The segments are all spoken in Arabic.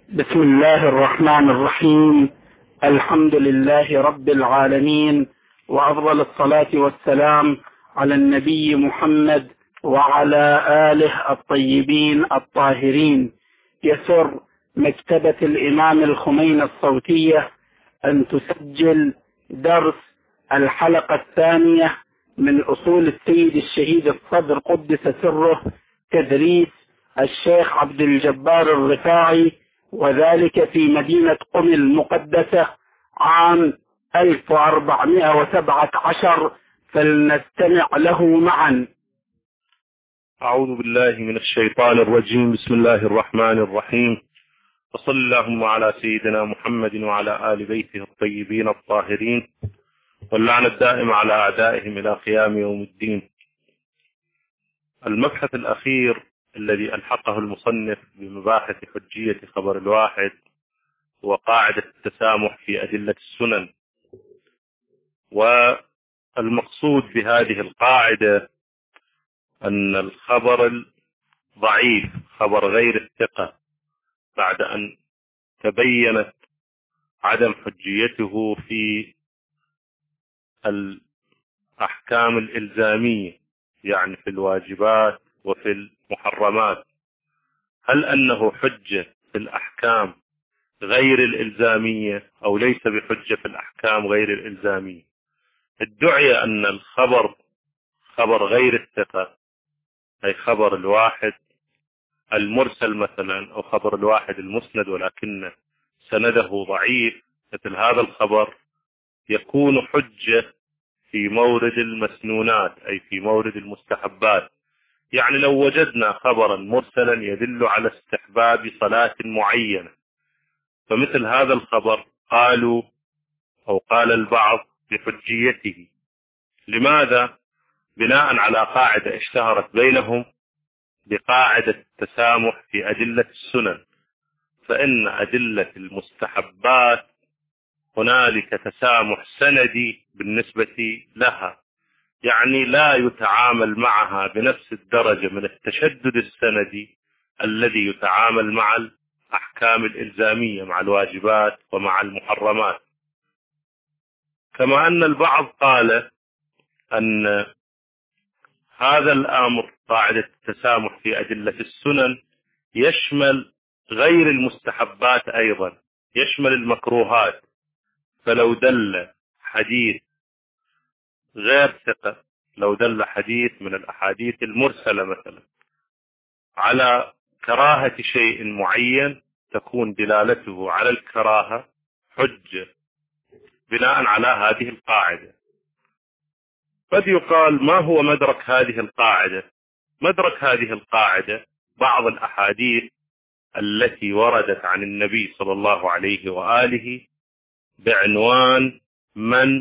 بسم الله الرحمن الرحيم. الحمد لله رب العالمين، وأفضل الصلاة والسلام على النبي محمد وعلى آله الطيبين الطاهرين. يسر مكتبة الإمام الخميني الصوتية أن تسجل درس الحلقة الثانية من أصول السيد الشهيد الصدر قدس سره، تدريس الشيخ عبد الجبار الرفاعي، وذلك في مدينة قم المقدسة عام 1417. فلنستمع له معا. أعوذ بالله من الشيطان الرجيم. بسم الله الرحمن الرحيم، وصل اللهم على سيدنا محمد وعلى آل بيته الطيبين الطاهرين، واللعنة الدائمة على أعدائهم إلى قيام يوم الدين. المبحث الأخير الذي ألحقه المصنف بمباحث حجية خبر الواحد هو قاعدة التسامح في أدلة السنن. والمقصود بهذه القاعدة أن الخبر الضعيف، خبر غير الثقة، بعد أن تبينت عدم حجيته في الأحكام الإلزامية، يعني في الواجبات وفي المحرمات، هل أنه حجة في الأحكام غير الإلزامية أو ليس بحجة في الأحكام غير الإلزامية؟ ادعي أن الخبر خبر غير الثقة، أي خبر الواحد المرسل مثلا، أو خبر الواحد المسند ولكن سنده ضعيف، مثل هذا الخبر يكون حجة في مورد المسنونات، أي في مورد المستحبات. يعني لو وجدنا خبرا مرسلا يدل على استحباب صلاة معينة، فمثل هذا الخبر قالوا أو قال البعض بحجيته. لماذا؟ بناء على قاعدة اشتهرت بينهم بقاعدة التسامح في أدلة السنن، فإن أدلة المستحبات هنالك تسامح سندي بالنسبة لها، يعني لا يتعامل معها بنفس الدرجة من التشدد السندي الذي يتعامل مع الأحكام الإلزامية، مع الواجبات ومع المحرمات. كما أن البعض قال أن هذا الأمر، قاعدة التسامح في أدلة السنن، يشمل غير المستحبات أيضا، يشمل المكروهات. فلو دل حديث غير ثقة، لو دل حديث من الأحاديث المرسلة مثلا على كراهة شيء معين، تكون دلالته على الكراهة حجة بناء على هذه القاعدة. قد يقال ما هو مدرك هذه القاعدة؟ مدرك هذه القاعدة بعض الأحاديث التي وردت عن النبي صلى الله عليه وآله بعنوان من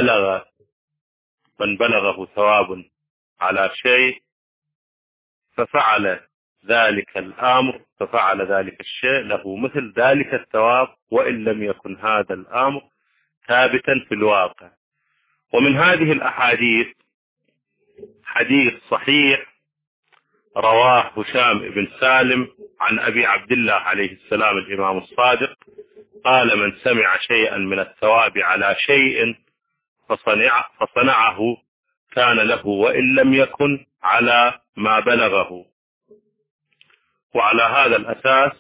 بلغه ثواب على شيء ففعل ذلك الأمر، ففعل ذلك الشيء، له مثل ذلك الثواب وإن لم يكن هذا الأمر ثابتا في الواقع. ومن هذه الأحاديث حديث صحيح رواه هشام بن سالم عن أبي عبد الله عليه السلام الإمام الصادق، قال: من سمع شيئا من الثواب على شيء فصنعه كان له وإن لم يكن على ما بلغه. وعلى هذا الأساس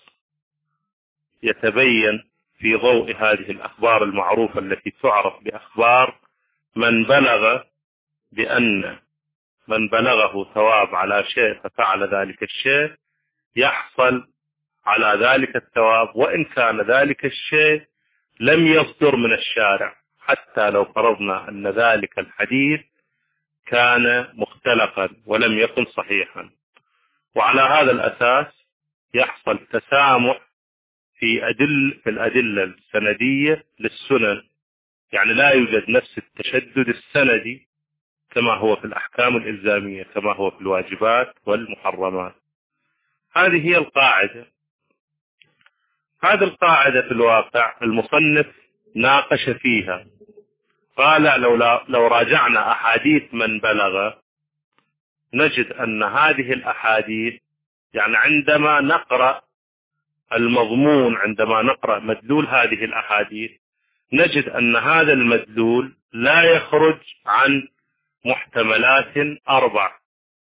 يتبين في ضوء هذه الأخبار المعروفة التي تعرف بأخبار من بلغ، بأن من بلغه ثواب على شيء ففعل ذلك الشيء يحصل على ذلك الثواب، وإن كان ذلك الشيء لم يصدر من الشارع، حتى لو فرضنا أن ذلك الحديث كان مختلقا ولم يكن صحيحا. وعلى هذا الأساس يحصل تسامح في الأدلة السندية للسنن، يعني لا يوجد نفس التشدد السندي كما هو في الأحكام الإلزامية، كما هو في الواجبات والمحرمات. هذه هي القاعدة. هذه القاعدة في الواقع المصنف ناقش فيها، قال لو راجعنا أحاديث من بلغ نجد أن هذه الأحاديث، يعني عندما نقرأ المضمون عندما نقرأ مدلول هذه الأحاديث نجد أن هذا المدلول لا يخرج عن محتملات 4.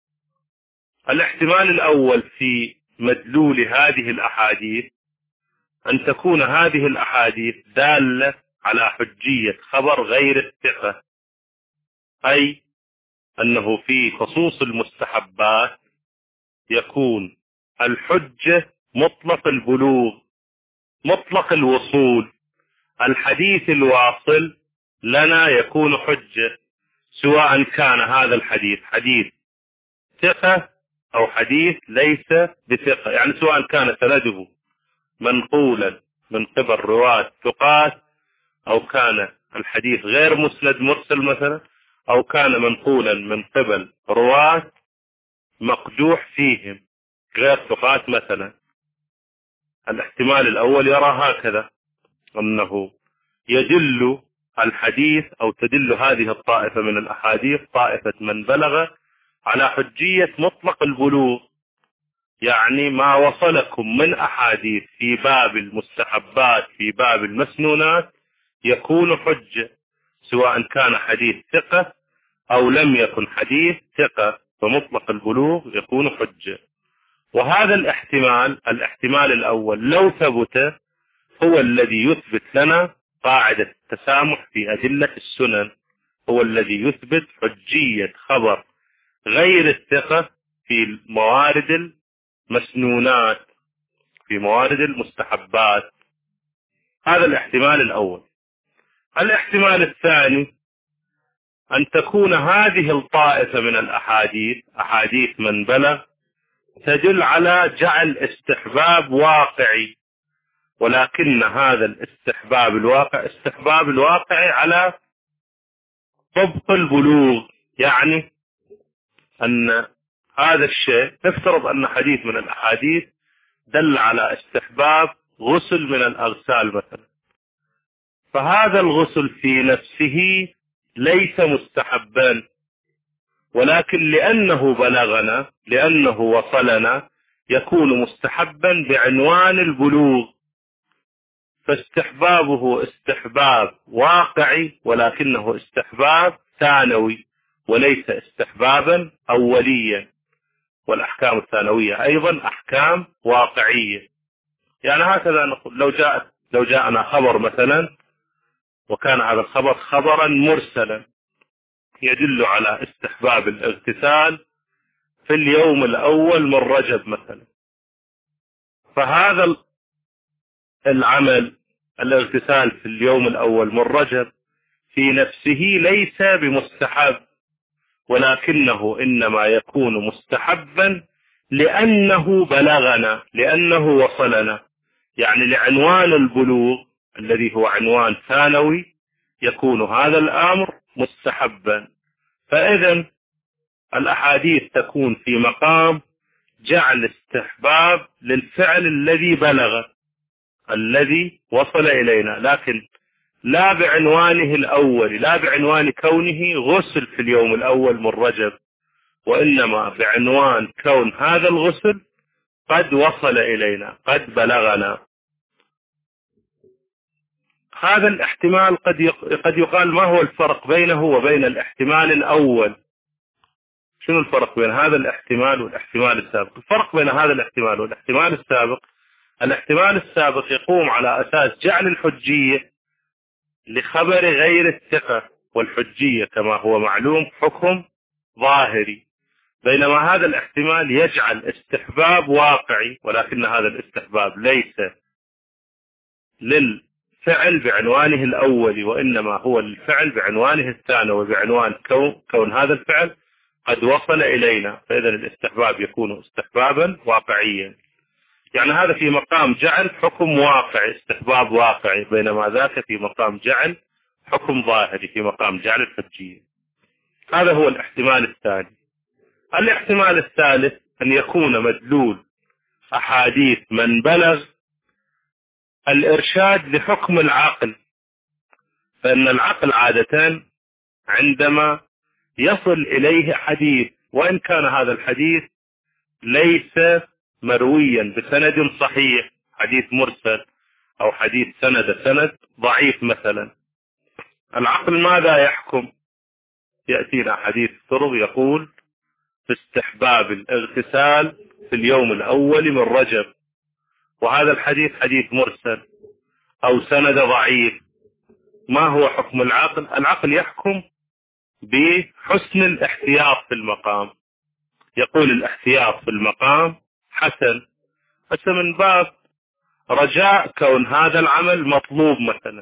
الاحتمال الأول في مدلول هذه الأحاديث أن تكون هذه الأحاديث دالة على حجية خبر غير الثقة، أي أنه في خصوص المستحبات يكون الحجة مطلق البلوغ مطلق الوصول. الحديث الواصل لنا يكون حجة سواء كان هذا الحديث حديث ثقة أو حديث ليس بثقة، يعني سواء كان سنده منقولا من قبل رواة ثقات أو كان الحديث غير مسند مرسل مثلا، أو كان منقولا من قبل رواة مقدوح فيهم غير ثقات مثلا. الاحتمال الأول يرى هكذا، أنه يدل الحديث أو تدل هذه الطائفة من الأحاديث طائفة من بلغ على حجية مطلق البلوغ، يعني ما وصلكم من أحاديث في باب المستحبات في باب المسنونات يكون حجة سواء كان حديث ثقة أو لم يكن حديث ثقة، فمطلق البلوغ يكون حجة. وهذا الاحتمال الأول لو ثبت هو الذي يثبت لنا قاعدة التسامح في أدلة السنن، هو الذي يثبت حجية خبر غير الثقة في موارد المسنونات في موارد المستحبات. هذا الاحتمال الأول. الاحتمال الثاني أن تكون هذه الطائفة من الأحاديث أحاديث من بلغ تدل على جعل استحباب واقعي، ولكن هذا الاستحباب الواقعي على طبق البلوغ، يعني أن هذا الشيء نفترض أن حديث من الأحاديث دل على استحباب غسل من الأغسال مثلا، فهذا الغسل في نفسه ليس مستحبا، ولكن لأنه بلغنا لأنه وصلنا يكون مستحبا بعنوان البلوغ، فاستحبابه استحباب واقعي ولكنه استحباب ثانوي وليس استحبابا أوليا. والأحكام الثانوية أيضا أحكام واقعية. يعني هكذا نقول لو جاءنا خبر مثلا وكان هذا الخبر خبرا مرسلا يدل على استحباب الاغتسال في اليوم الأول من رجب مثلا، فهذا العمل الاغتسال في اليوم الأول من رجب في نفسه ليس بمستحب، ولكنه إنما يكون مستحبا لأنه بلغنا لأنه وصلنا، يعني لعنوان البلوغ الذي هو عنوان ثانوي يكون هذا الأمر مستحبا. فإذا الأحاديث تكون في مقام جعل استحباب للفعل الذي بلغ الذي وصل إلينا، لكن لا بعنوانه الأول، لا بعنوان كونه غسل في اليوم الأول من رجب، وإنما بعنوان كون هذا الغسل قد وصل إلينا قد بلغنا. هذا الاحتمال قد يقال ما هو الفرق بينه وبين الاحتمال الأول؟ شنو الفرق بين هذا الاحتمال والاحتمال السابق؟ الفرق بين هذا الاحتمال والاحتمال السابق، الاحتمال السابق يقوم على أساس جعل الحجية لخبر غير الثقة، والحجية كما هو معلوم حكم ظاهري، بينما هذا الاحتمال يجعل استحباب واقعي، ولكن هذا الاستحباب ليس للفعل بعنوانه الأول، وإنما هو للفعل بعنوانه الثاني، وبعنوان كون هذا الفعل قد وصل إلينا، فإذا الاستحباب يكون استحبابا واقعيا. يعني هذا في مقام جعل حكم واقعي استحباب واقعي، بينما ذاك في مقام جعل حكم ظاهري في مقام جعل الحجية. هذا هو الاحتمال الثاني. الاحتمال الثالث أن يكون مدلول أحاديث من بلغ الإرشاد لحكم العقل، فإن العقل عادة عندما يصل إليه حديث وإن كان هذا الحديث ليس مرويا بسند صحيح، حديث مرسل أو حديث سند ضعيف مثلا، العقل ماذا يحكم؟ يأتينا حديث السرب يقول في استحباب الاغتسال في اليوم الأول من رجب، وهذا الحديث حديث مرسل أو سند ضعيف. ما هو حكم العقل؟ العقل يحكم بحسن الاحتياط في المقام، يقول الاحتياط في المقام حسن، بس من باب رجاء كون هذا العمل مطلوب مثلا.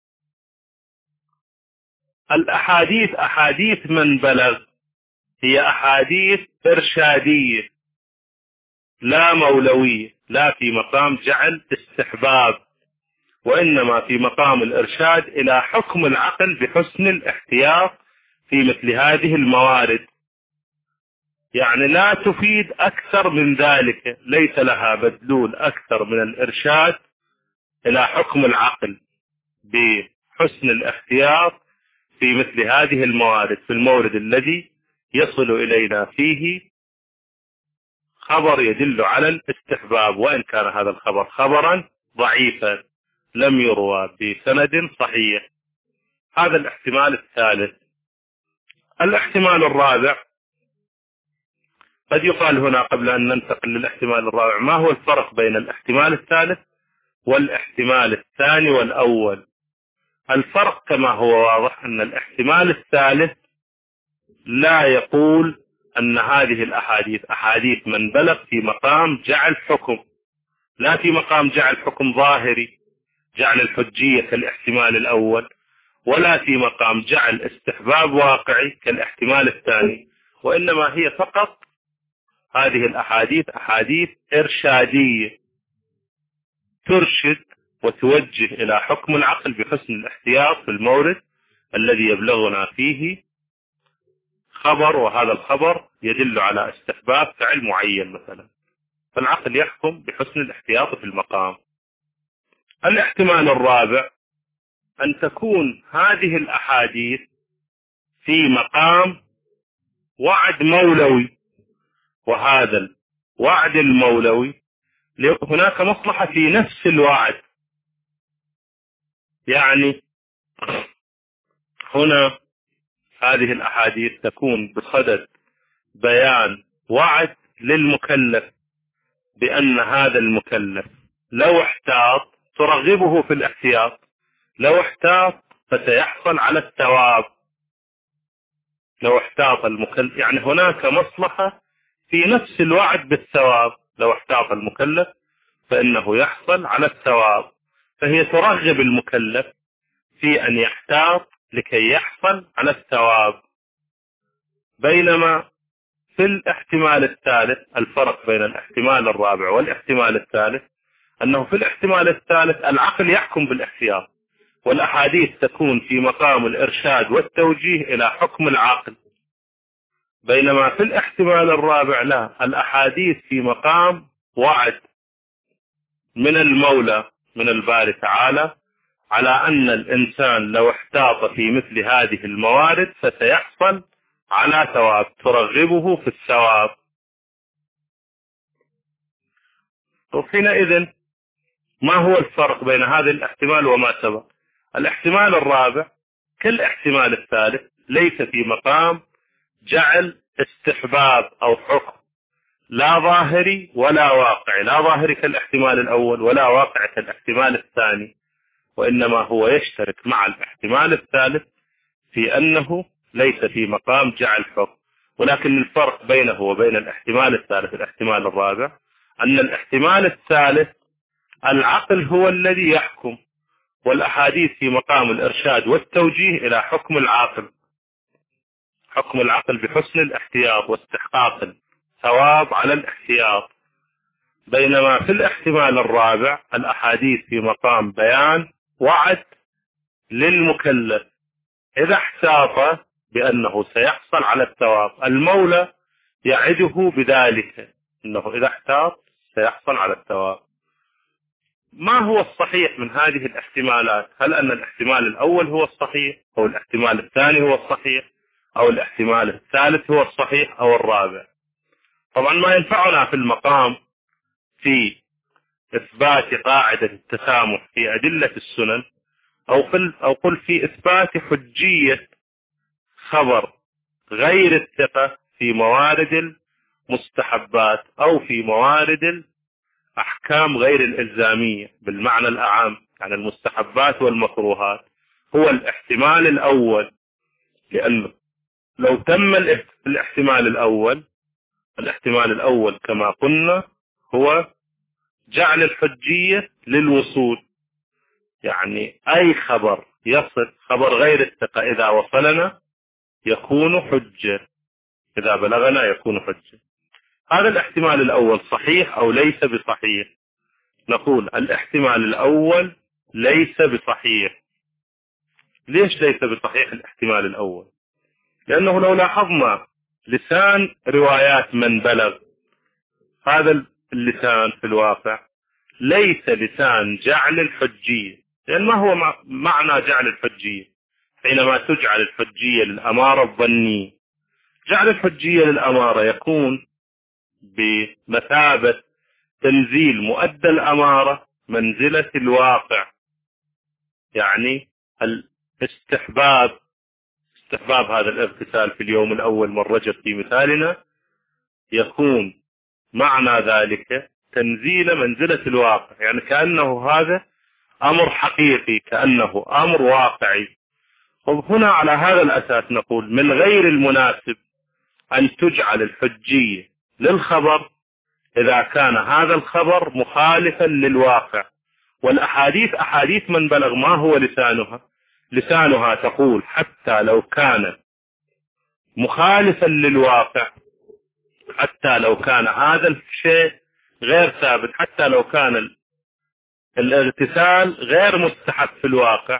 الأحاديث أحاديث من بلغ هي أحاديث إرشادية لا مولوية، لا في مقام جعل استحباب، وإنما في مقام الإرشاد إلى حكم العقل بحسن الاحتياط في مثل هذه الموارد. يعني لا تفيد أكثر من ذلك، ليس لها مدلول أكثر من الإرشاد إلى حكم العقل بحسن الاحتياط في مثل هذه الموارد، في المورد الذي يصل إلينا فيه خبر يدل على الاستحباب، وإن كان هذا الخبر خبرا ضعيفا لم يروى بسند صحيح. هذا الاحتمال الثالث. الاحتمال الرابع، قد يقال هنا قبل أن ننتقل للاحتمال الرابع، ما هو الفرق بين الاحتمال الثالث والاحتمال الثاني والأول؟ الفرق كما هو واضح أن الاحتمال الثالث لا يقول أن هذه الأحاديث أحاديث من بلغ في مقام جعل حكم، لا في مقام جعل حكم ظاهري جعل الحجية كالاحتمال الأول، ولا في مقام جعل استحباب واقعي كالاحتمال الثاني، وإنما هي فقط هذه الأحاديث أحاديث إرشادية ترشد وتوجه إلى حكم العقل بحسن الاحتياط في المورد الذي يبلغنا فيه خبر، وهذا الخبر يدل على استحباب فعل معين مثلا، فالعقل يحكم بحسن الاحتياط في المقام. الاحتمال الرابع أن تكون هذه الأحاديث في مقام وعد مولوي، وهذا الوعد المولوي هناك مصلحة في نفس الوعد. يعني هنا هذه الأحاديث تكون بصدد بيان وعد للمكلف بأن هذا المكلف لو احتاط ترغبه في الاحتياط، لو احتاط فسيحصل على الثواب، لو احتاط المكلف، يعني هناك مصلحة في نفس الوعد بالثواب، لو احتاط المكلف فإنه يحصل على الثواب، فهي ترغب المكلف في أن يحتاط لكي يحصل على الثواب. بينما في الاحتمال الثالث، الفرق بين الاحتمال الرابع والاحتمال الثالث أنه في الاحتمال الثالث العقل يحكم بالاحتياط، والأحاديث تكون في مقام الإرشاد والتوجيه إلى حكم العقل. بينما في الاحتمال الرابع لا، الأحاديث في مقام وعد من المولى من الباري تعالى على أن الإنسان لو احتاط في مثل هذه الموارد فسيحصل على ثواب، ترغبه في الثواب. وحينئذ ما هو الفرق بين هذا الاحتمال وما سبق؟ الاحتمال الرابع كالاحتمال الثالث ليس في مقام جعل استحباب أو حكم، لا ظاهري ولا واقعي، لا ظاهري كالاحتمال الأول ولا واقعي كالاحتمال الثاني، وإنما هو يشترك مع الاحتمال الثالث في أنه ليس في مقام جعل حكم. ولكن الفرق بينه وبين الاحتمال الثالث الاحتمال الرابع أن الاحتمال الثالث العقل هو الذي يحكم، والأحاديث في مقام الإرشاد والتوجيه إلى حكم العاقل، حكم العقل بحسن الاحتياط واستحقاق الثواب على الاحتياط. بينما في الاحتمال الرابع الأحاديث في مقام بيان وعد للمكلف إذا احتاط بأنه سيحصل على الثواب، المولى يعده بذلك أنه إذا احتاط سيحصل على الثواب. ما هو الصحيح من هذه الاحتمالات؟ هل أن الاحتمال الأول هو الصحيح، أو الاحتمال الثاني هو الصحيح، أو الاحتمال الثالث هو الصحيح، أو الرابع؟ طبعا ما ينفعنا في المقام في إثبات قاعدة التسامح في أدلة السنن، أو قل في إثبات حجية خبر غير الثقة في موارد المستحبات أو في موارد الأحكام غير الإلزامية بالمعنى الأعم، يعني المستحبات والمكروهات، هو الاحتمال الأول. لأنه لو تم الاحتمال الأول كما قلنا هو جعل الحجية للوصول، يعني أي خبر يصل، خبر غير الثقة إذا وصلنا يكون حجة، إذا بلغنا يكون حجة. هذا الاحتمال الأول صحيح أو ليس بصحيح؟ نقول الاحتمال الأول ليس بصحيح. ليش ليس بصحيح الاحتمال الأول؟ لأنه لو لاحظنا لسان روايات من بلغ، هذا اللسان في الواقع ليس لسان جعل الحجية. لأن ما هو معنى جعل الحجية؟ حينما تجعل الحجية للأمارة الظنية، جعل الحجية للأمارة يكون بمثابة تنزيل مؤدى الأمارة منزلة الواقع، يعني استحباب هذا الاغتسال في اليوم الأول من رجب في مثالنا، يكون معنى ذلك تنزيل منزلة الواقع، يعني كأنه هذا أمر حقيقي، كأنه أمر واقعي. وهنا على هذا الأساس نقول من غير المناسب أن تجعل الحجية للخبر إذا كان هذا الخبر مخالفا للواقع. والأحاديث أحاديث من بلغ ما هو لسانها تقول حتى لو كان مخالفا للواقع، حتى لو كان هذا الشيء غير ثابت، حتى لو كان الاغتسال غير مستحب في الواقع،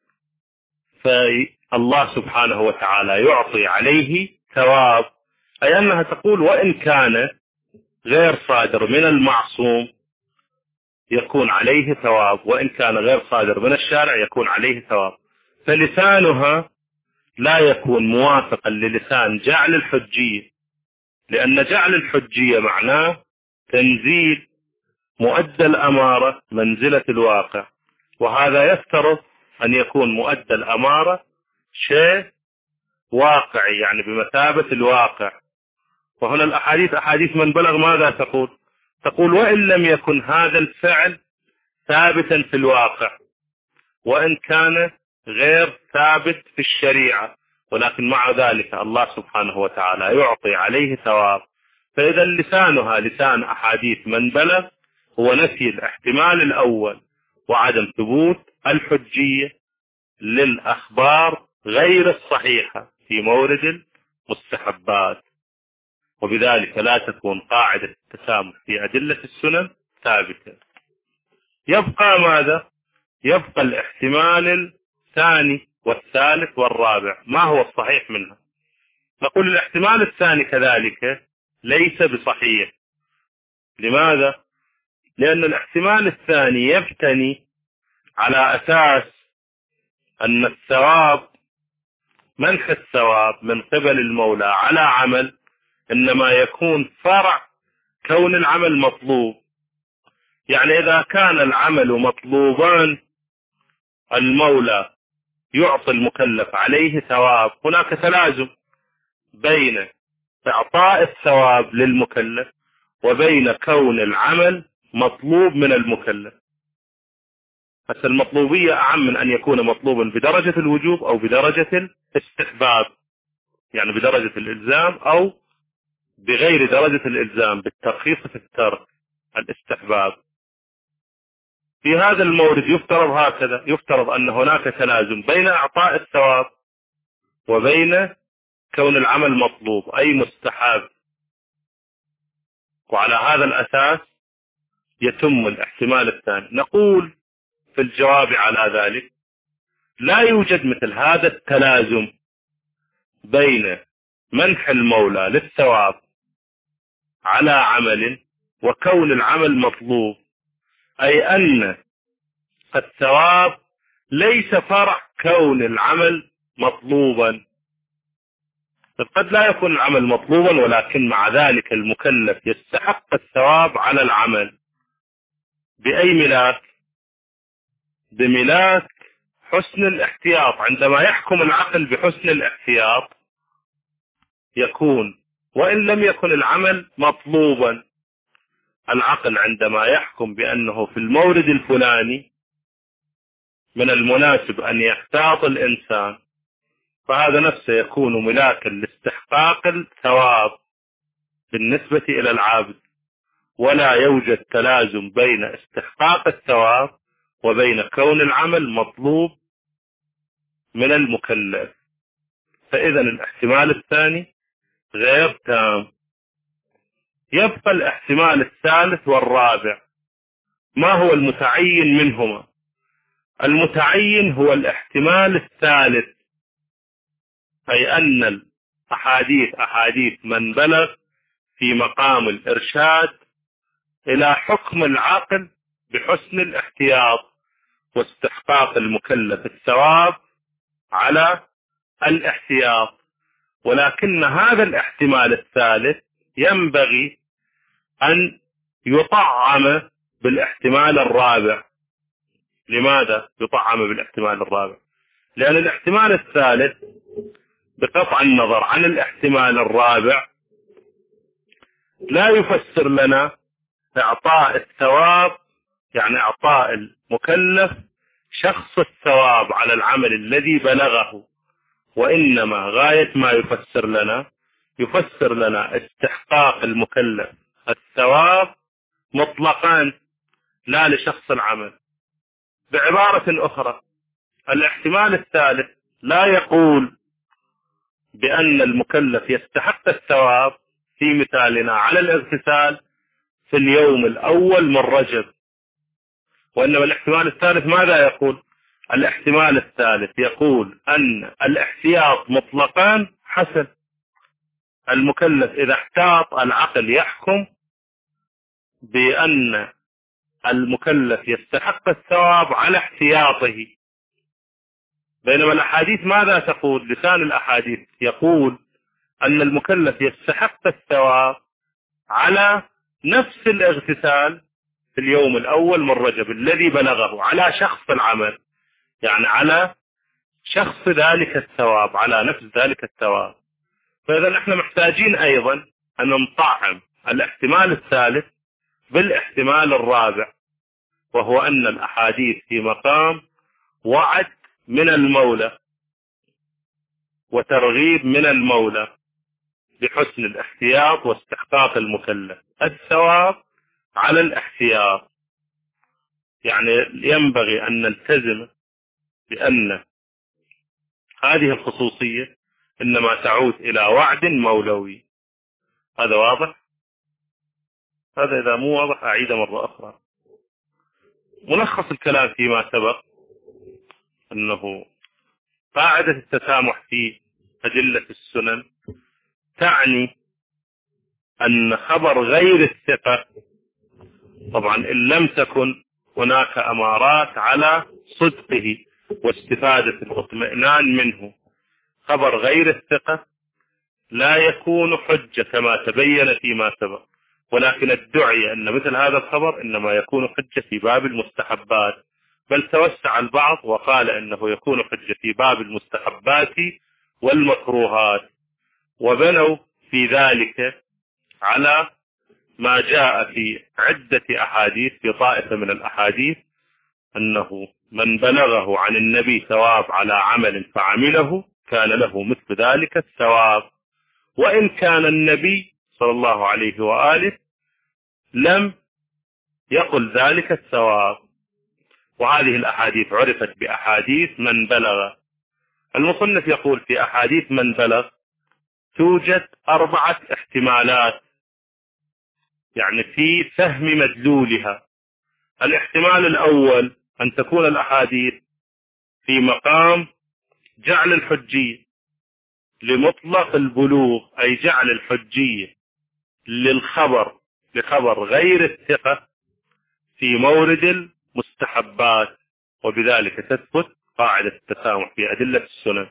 فالله سبحانه وتعالى يعطي عليه ثواب. أي أنها تقول وإن كان غير صادر من المعصوم يكون عليه ثواب، وإن كان غير صادر من الشارع يكون عليه ثواب. فلسانها لا يكون موافقا للسان جعل الحجية، لأن جعل الحجية معناه تنزيل مؤدى الأمارة منزلة الواقع، وهذا يفترض أن يكون مؤدى الأمارة شيء واقعي، يعني بمثابة الواقع. وهنا الأحاديث أحاديث من بلغ ماذا تقول وإن لم يكن هذا الفعل ثابتا في الواقع، وإن كان غير ثابت في الشريعة، ولكن مع ذلك الله سبحانه وتعالى يعطي عليه ثواب. فإذا لسانها لسان أحاديث من بلغ هو نفي الاحتمال الأول وعدم ثبوت الحجية للأخبار غير الصحيحة في مورد المستحبات، وبذلك لا تكون قاعدة التسامح في أدلة السنن ثابتة. يبقى ماذا؟ يبقى الاحتمال الثاني والثالث والرابع. ما هو الصحيح منها؟ نقول الاحتمال الثاني كذلك ليس بصحيح. لماذا؟ لأن الاحتمال الثاني يبتني على أساس أن الثواب، منح الثواب من قبل المولى على عمل إنما يكون فرع كون العمل مطلوب. يعني إذا كان العمل مطلوبان المولى يعطي المكلف عليه ثواب، هناك تلازم بين إعطاء الثواب للمكلف وبين كون العمل مطلوب من المكلف. بس المطلوبية أعم من أن يكون مطلوبا بدرجة الوجوب أو بدرجة الاستحباب، يعني بدرجة الإلزام أو بغير درجة الإلزام، بالترخيص في الترك الاستحباب. في هذا المورد يفترض هكذا، يفترض أن هناك تلازم بين إعطاء الثواب وبين كون العمل مطلوب أي مستحب، وعلى هذا الأساس يتم الاحتمال الثاني. نقول في الجواب على ذلك لا يوجد مثل هذا التلازم بين منح المولى للثواب على عمل وكون العمل مطلوب، أي أن الثواب ليس فرع كون العمل مطلوبا. قد لا يكون العمل مطلوبا ولكن مع ذلك المكلف يستحق الثواب على العمل. بأي ملاك؟ بملاك حسن الاحتياط. عندما يحكم العقل بحسن الاحتياط يكون، وإن لم يكن العمل مطلوبا، العقل عندما يحكم بأنه في المورد الفلاني من المناسب أن يحتاط الإنسان، فهذا نفسه يكون ملاكا لاستحقاق الثواب بالنسبة إلى العابد، ولا يوجد تلازم بين استحقاق الثواب وبين كون العمل مطلوب من المكلف. فإذا الاحتمال الثاني غير تام. يبقى الاحتمال الثالث والرابع. ما هو المتعين منهما؟ المتعين هو الاحتمال الثالث، أي أن أحاديث من بلغ في مقام الإرشاد إلى حكم العقل بحسن الاحتياط واستحقاق المكلف الثواب على الاحتياط. ولكن هذا الاحتمال الثالث ينبغي أن يطعم بالاحتمال الرابع. لماذا يطعم بالاحتمال الرابع؟ لأن الاحتمال الثالث بقطع النظر عن الاحتمال الرابع لا يفسر لنا إعطاء الثواب، يعني إعطاء المكلف شخص الثواب على العمل الذي بلغه، وإنما غاية ما يفسر لنا استحقاق المكلف الثواب مطلقا لا لشخص العمل. بعبارة أخرى، الاحتمال الثالث لا يقول بأن المكلف يستحق الثواب في مثالنا على الاغتسال في اليوم الأول من رجب، وإنما الاحتمال الثالث ماذا يقول؟ الاحتمال الثالث يقول أن الاحتياط مطلقا حسن. المكلف إذا احتاط العقل يحكم بأن المكلف يستحق الثواب على احتياطه. بينما الأحاديث ماذا تقول؟ لسان الأحاديث يقول أن المكلف يستحق الثواب على نفس الاغتسال في اليوم الأول من رجب الذي بلغه، على شخص العمل، يعني على شخص ذلك الثواب، على نفس ذلك الثواب. فإذا نحن محتاجين أيضا أن نطعم الاحتمال الثالث بالاحتمال الرابع، وهو أن الأحاديث في مقام وعد من المولى وترغيب من المولى بحسن الاحتياط واستحقاق المكلف الثواب على الاحتياط. يعني ينبغي أن نلتزم بأن هذه الخصوصية إنما تعود إلى وعد مولوي. هذا واضح؟ هذا إذا مو واضح أعيد مرة أخرى. ملخص الكلام فيما سبق أنه قاعدة التسامح في أدلة السنن تعني أن خبر غير الثقة، طبعا إن لم تكن هناك أمارات على صدقه واستفادة الاطمئنان منه، خبر غير الثقة لا يكون حجة كما تبين فيما سبق. ولكن الدعي أن مثل هذا الخبر إنما يكون حجة في باب المستحبات، بل توسع البعض وقال إنه يكون حجة في باب المستحبات والمكروهات، وبنوا في ذلك على ما جاء في عدة أحاديث، في طائفة من الأحاديث أنه من بلغه عن النبي ثواب على عمل فعمله كان له مثل ذلك الثواب، وإن كان النبي صلى الله عليه وآله لم يقل ذلك الثواب. وهذه الأحاديث عرفت بأحاديث من بلغ. المصنف يقول في أحاديث من بلغ توجد 4 احتمالات، يعني في فهم مدلولها. الاحتمال الأول أن تكون الأحاديث في مقام جعل الحجية لمطلق البلوغ، أي جعل الحجية لخبر غير الثقة في مورد المستحبات، وبذلك تثبت قاعدة التسامح في أدلة السنن.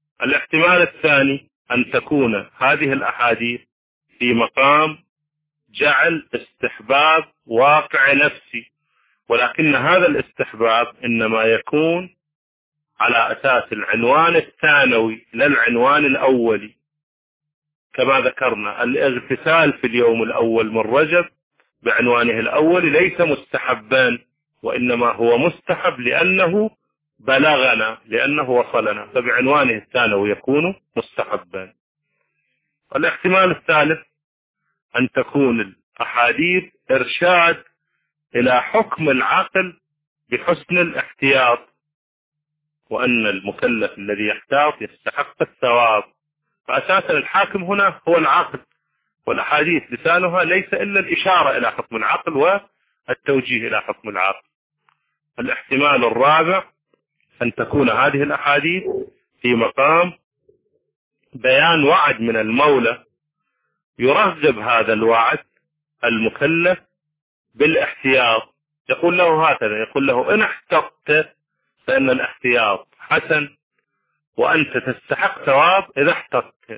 الاحتمال الثاني أن تكون هذه الأحاديث في مقام جعل استحباب واقع نفسي، ولكن هذا الاستحباب إنما يكون على أساس العنوان الثانوي لا العنوان الأولي. كما ذكرنا الاغتسال في اليوم الأول من رجب بعنوانه الأول ليس مستحبا، وإنما هو مستحب لأنه بلغنا، لأنه وصلنا، فبعنوانه الثانوي يكون مستحبا. والاحتمال الثالث أن تكون الأحاديث إرشاد إلى حكم العقل بحسن الاحتياط، وأن المكلف الذي يحتاط يستحق الثواب. فأساسا الحاكم هنا هو العقل، والأحاديث لسانها ليس إلا الإشارة إلى حكم العقل والتوجيه إلى حكم العقل. الاحتمال الرابع أن تكون هذه الأحاديث في مقام بيان وعد من المولى يرغب هذا الوعد المكلف بالاحتياط، يقول له هكذا، يقول له إن احتطت فإن الاحتياط حسن وأنت تستحق ثواب إذا احتطت.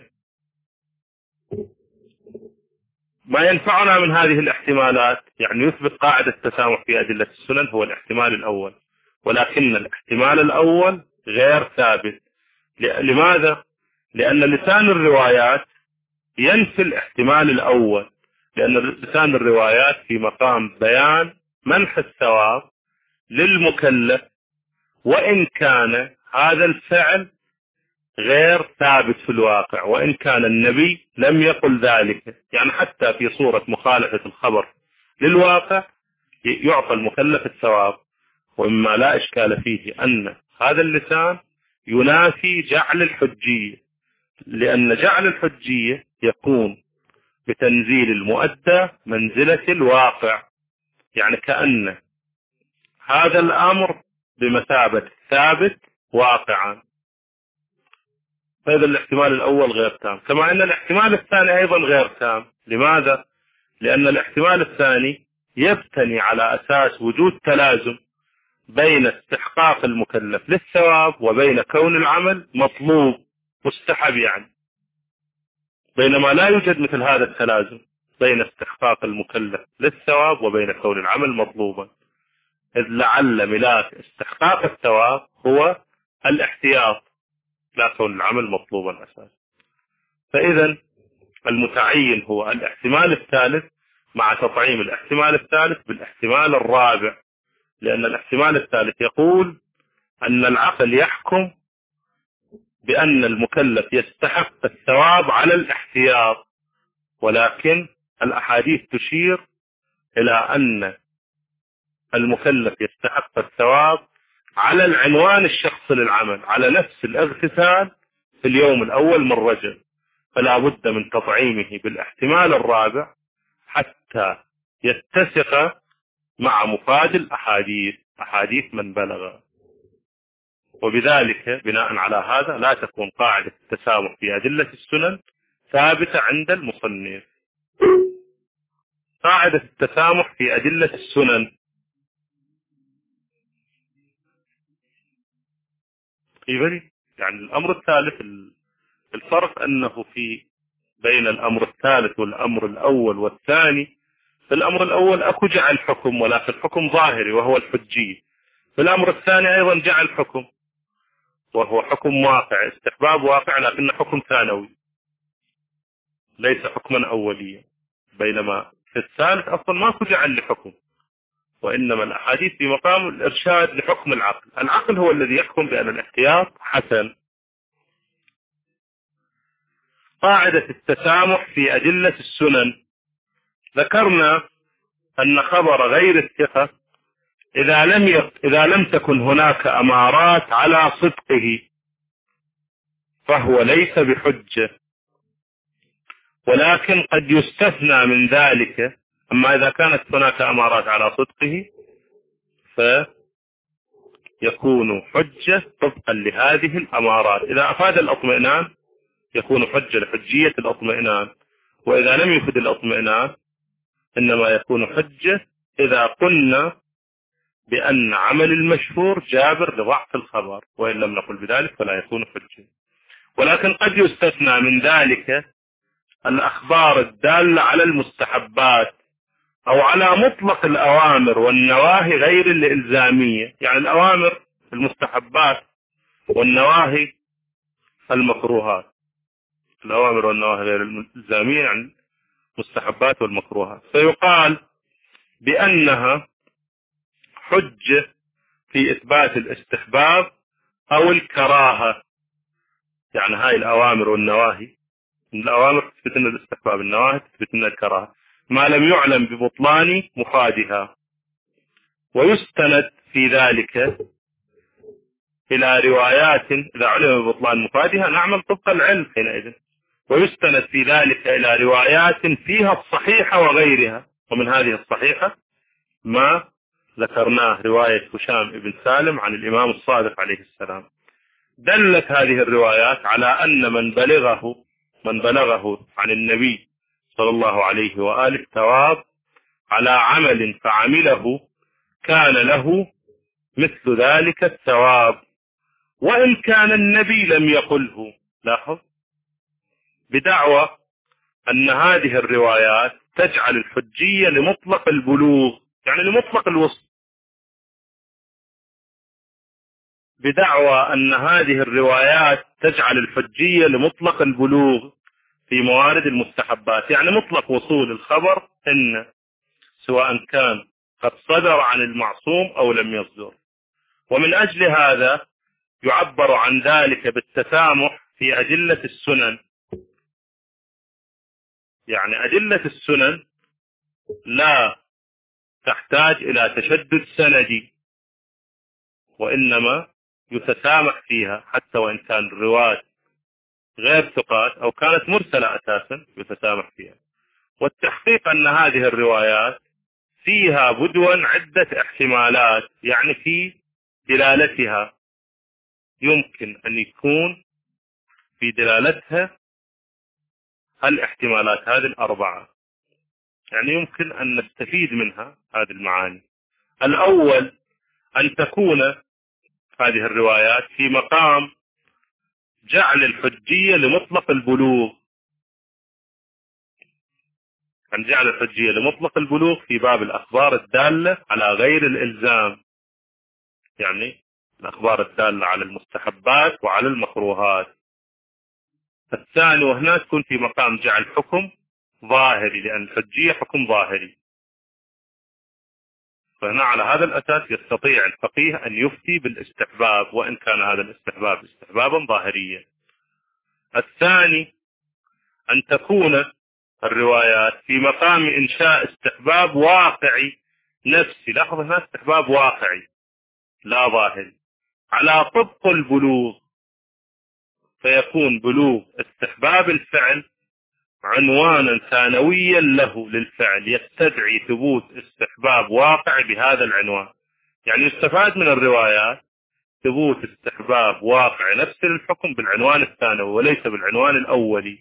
ما ينفعنا من هذه الاحتمالات يعني يثبت قاعدة التسامح في أدلة السنن هو الاحتمال الأول، ولكن الاحتمال الأول غير ثابت. لماذا؟ لأن لسان الروايات ينفي الاحتمال الأول، لأن لسان الروايات في مقام بيان منح الثواب للمكلف، وإن كان هذا الفعل غير ثابت في الواقع، وإن كان النبي لم يقل ذلك. يعني حتى في صورة مخالفة الخبر للواقع يعطى المكلف الثواب. ومما لا إشكال فيه أن هذا اللسان ينافي جعل الحجية، لأن جعل الحجية يكون بتنزيل المؤدى منزلة الواقع، يعني كأن هذا الأمر بمثابة ثابت واقعا. هذا الاحتمال الأول غير تام، كما أن الاحتمال الثاني أيضا غير تام. لماذا؟ لأن الاحتمال الثاني يبتني على أساس وجود تلازم بين استحقاق المكلف للثواب وبين كون العمل مطلوب مستحب، يعني بينما لا يوجد مثل هذا التلازم بين استحقاق المكلف للثواب وبين كون العمل مطلوبا، إذ لعل ملاك استحقاق الثواب هو الاحتياط لا كون العمل مطلوبا أساسا. فإذا المتعين هو الاحتمال الثالث مع تطعيم الاحتمال الثالث بالاحتمال الرابع، لأن الاحتمال الثالث يقول أن العقل يحكم بأن المكلف يستحق الثواب على الاحتياط، ولكن الأحاديث تشير إلى أن المكلف يستحق الثواب على العنوان الشخصي للعمل، على نفس الاغتسال في اليوم الأول من رجب، فلا بد من تطعيمه بالاحتمال الرابع حتى يتسق مع مفاد الأحاديث، أحاديث من بلغ. وبذلك بناء على هذا لا تكون قاعدة التسامح في أدلة السنن ثابتة عند المصنف. قاعدة التسامح في أدلة السنن يعني الأمر الثالث، الفرق أنه في بين الأمر الثالث والأمر الأول والثاني. في الأمر الأول أكو جعل حكم، ولكن حكم ظاهري وهو الحجية. في الأمر الثاني أيضا جعل حكم وهو حكم واقع، استحباب واقع، لكنه حكم ثانوي ليس حكما أوليا. بينما في الثالث أصلا ما أكو جعل لحكم، وإنما الأحاديث في مقام الإرشاد لحكم العقل. العقل هو الذي يحكم بأن الاحتياط حسن. قاعدة التسامح في أدلة السنن، ذكرنا أن خبر غير الثقة إذا لم تكن هناك أمارات على صدقه فهو ليس بحجة، ولكن قد يستثنى من ذلك. أما إذا كانت هناك أمارات على صدقه فيكون حجة طبقا لهذه الأمارات. إذا أفاد الاطمئنان يكون حجة لحجية الاطمئنان، وإذا لم يفد الاطمئنان إنما يكون حجة إذا قلنا بأن عمل المشهور جابر لضعف الخبر، وإن لم نقل بذلك فلا يكون حجة. ولكن قد يستثنى من ذلك الأخبار الدالة على المستحبات أو على مطلق الأوامر والنواهي غير الإلزامية، يعني الأوامر المستحبات والنواهي المكروهات. الأوامر والنواهي غير الإلزامية يعني المستحبات والمكروهات، فيقال بأنها حجة في إثبات الاستحباب أو الكراهة. يعني هاي الأوامر والنواهي، الأوامر تثبت لنا الاستحباب، النواهي تثبت لنا الكراهة، ما لم يعلم ببطلان مفادها. ويستند في ذلك إلى روايات، إذا علم ببطلان مفادها نعمل طبق العلم حينئذ. ويستند في ذلك إلى روايات فيها الصحيحة وغيرها، ومن هذه الصحيحة ما ذكرناه، رواية هشام بن سالم عن الإمام الصادق عليه السلام. دلت هذه الروايات على أن من بلغه عن النبي صلى الله عليه وآله الثواب على عمل فعمله كان له مثل ذلك الثواب، وإن كان النبي لم يقله. لاحظ، بدعوى أن هذه الروايات تجعل الحجية لمطلق البلوغ، يعني لمطلق الوصف، بدعوى أن هذه الروايات تجعل الحجية لمطلق البلوغ في موارد المستحبات، يعني مطلق وصول الخبر إن سواء كان قد صدر عن المعصوم أو لم يصدر. ومن أجل هذا يعبر عن ذلك بالتسامح في أدلة السنن. يعني أدلة السنن لا تحتاج إلى تشدد سندي، وإنما يتسامح فيها حتى وإن كان الرواة غير ثقات أو كانت مرسلة أساسا يتسامح فيها. والتحقيق أن هذه الروايات فيها بدوا عدة احتمالات، يعني في دلالتها يمكن أن يكون في دلالتها الاحتمالات هذه الأربعة، يعني يمكن أن نستفيد منها هذه المعاني. الأول أن تكون هذه الروايات في مقام جعل الحجية لمطلق البلوغ، أن جعل الحجية لمطلق البلوغ في باب الأخبار الدالة على غير الإلزام، يعني الأخبار الدالة على المستحبات وعلى المكروهات. الثاني، وهنا تكون في مقام جعل حكم ظاهري، لأن الحجية حكم ظاهري، فهنا على هذا الأساس يستطيع الفقيه أن يفتي بالاستحباب وإن كان هذا الاستحباب استحبابا ظاهريا. الثاني أن تكون الروايات في مقام إنشاء استحباب واقعي نفسي. لاحظ هنا استحباب واقعي لا ظاهري على طبق البلوغ، فيكون بلوغ استحباب الفعل عنوانا ثانويا له للفعل يستدعي ثبوت استحباب واقع بهذا العنوان. يعني يستفاد من الروايات ثبوت استحباب واقع نفس الحكم بالعنوان الثانوي وليس بالعنوان الأولي.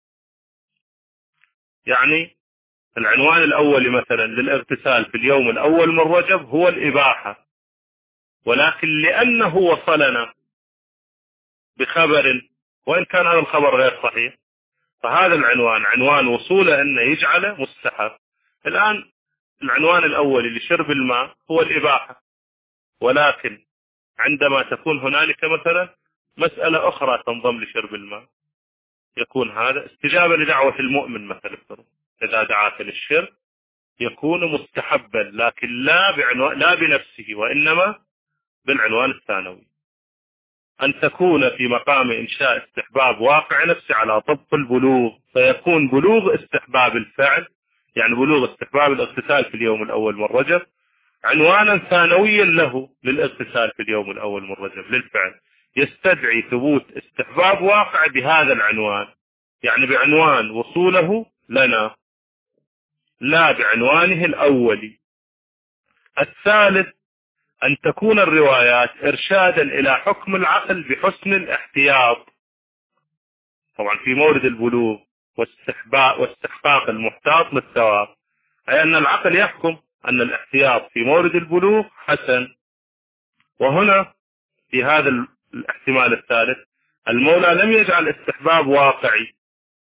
يعني العنوان الأولي مثلا للاغتسال في اليوم الأول من رجب هو الإباحة، ولكن لأنه وصلنا بخبر وإن كان هذا الخبر غير صحيح، فهذا العنوان عنوان وصوله أنه يجعله مستحب. الآن العنوان الأولي لشرب الماء هو الإباحة، ولكن عندما تكون هنالك مثلا مسألة أخرى تنضم لشرب الماء يكون هذا استجابة لدعوة المؤمن مثلا، إذا دعاك للشرب يكون مستحبا، لكن لا بنفسه وإنما بالعنوان الثانوي. أن تكون في مقام إنشاء استحباب واقع نفسي على طبق البلوغ، فيكون بلوغ استحباب الفعل، يعني بلوغ استحباب الاغتسال في اليوم الأول من رجب عنوانا ثانويا له للاغتسال في اليوم الأول من رجب للفعل يستدعي ثبوت استحباب واقع بهذا العنوان، يعني بعنوان وصوله لنا لا بعنوانه الأولي. الثالث أن تكون الروايات إرشادا إلى حكم العقل بحسن الاحتياط، طبعا في مورد البلوغ واستحقاق المحتاط للثواب، أي أن العقل يحكم أن الاحتياط في مورد البلوغ حسن. وهنا في هذا الاحتمال الثالث المولى لم يجعل استحباب واقعي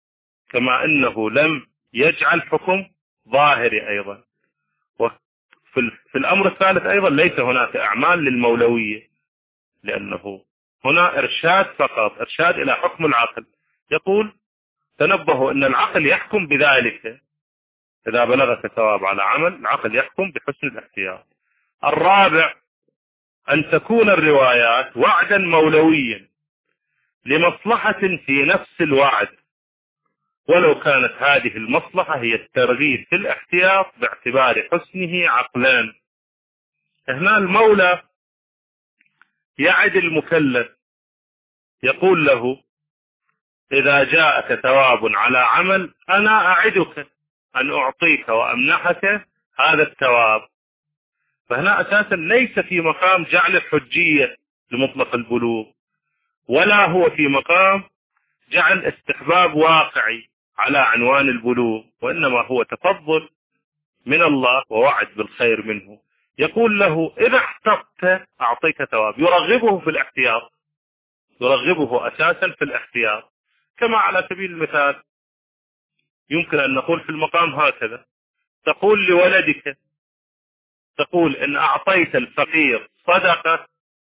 كما أنه لم يجعل حكم ظاهري أيضا. وفي الأمر الثالث أيضا ليس هناك أعمال للمولوية، لأنه هنا إرشاد فقط، إرشاد إلى حكم العقل. يقول تنبهوا أن العقل يحكم بذلك، إذا بلغك ثواب على عمل العقل يحكم بحسن الاحتياط. الرابع أن تكون الروايات وعدا مولويا لمصلحة في نفس الوعد، ولو كانت هذه المصلحة هي الترغيب في الاحتياط باعتبار حسنه عقلان. هنا المولى يعد المكلف، يقول له إذا جاءك ثواب على عمل أنا أعدك أن أعطيك وأمنحك هذا الثواب. فهنا أساسا ليس في مقام جعل الحجية لمطلق البلوغ، ولا هو في مقام جعل استحباب واقعي على عنوان البلوغ، وإنما هو تفضل من الله ووعد بالخير منه. يقول له إذا احتطت أعطيك ثواب، يرغبه في الاحتياط، يرغبه أساسا في الاحتياط. كما على سبيل المثال يمكن أن نقول في المقام هكذا، تقول لولدك، تقول إن أعطيت الفقير صدقة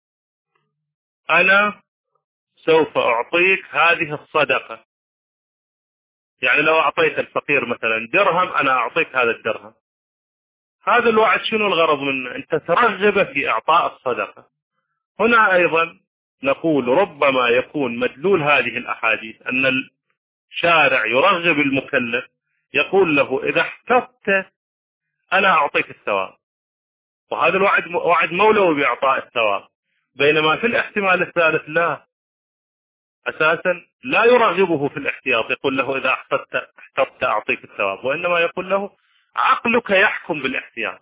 أنا سوف أعطيك هذه الصدقة. يعني لو أعطيت الفقير مثلا درهم أنا أعطيك هذا الدرهم. هذا الوعد شنو الغرض منه؟ أنت ترغب في إعطاء الصدقة. هنا أيضا نقول ربما يكون مدلول هذه الأحاديث أن الشارع يرغب المكلف، يقول له إذا احتطت أنا أعطيك الثواب، وهذا الوعد وعد مولوي بإعطاء الثواب. بينما في الاحتمال الثالث لا، أساسا لا يرغبه في الاحتياط، يقول له إذا احتطت أعطيك الثواب، وإنما يقول له عقلك يحكم بالاحتياط،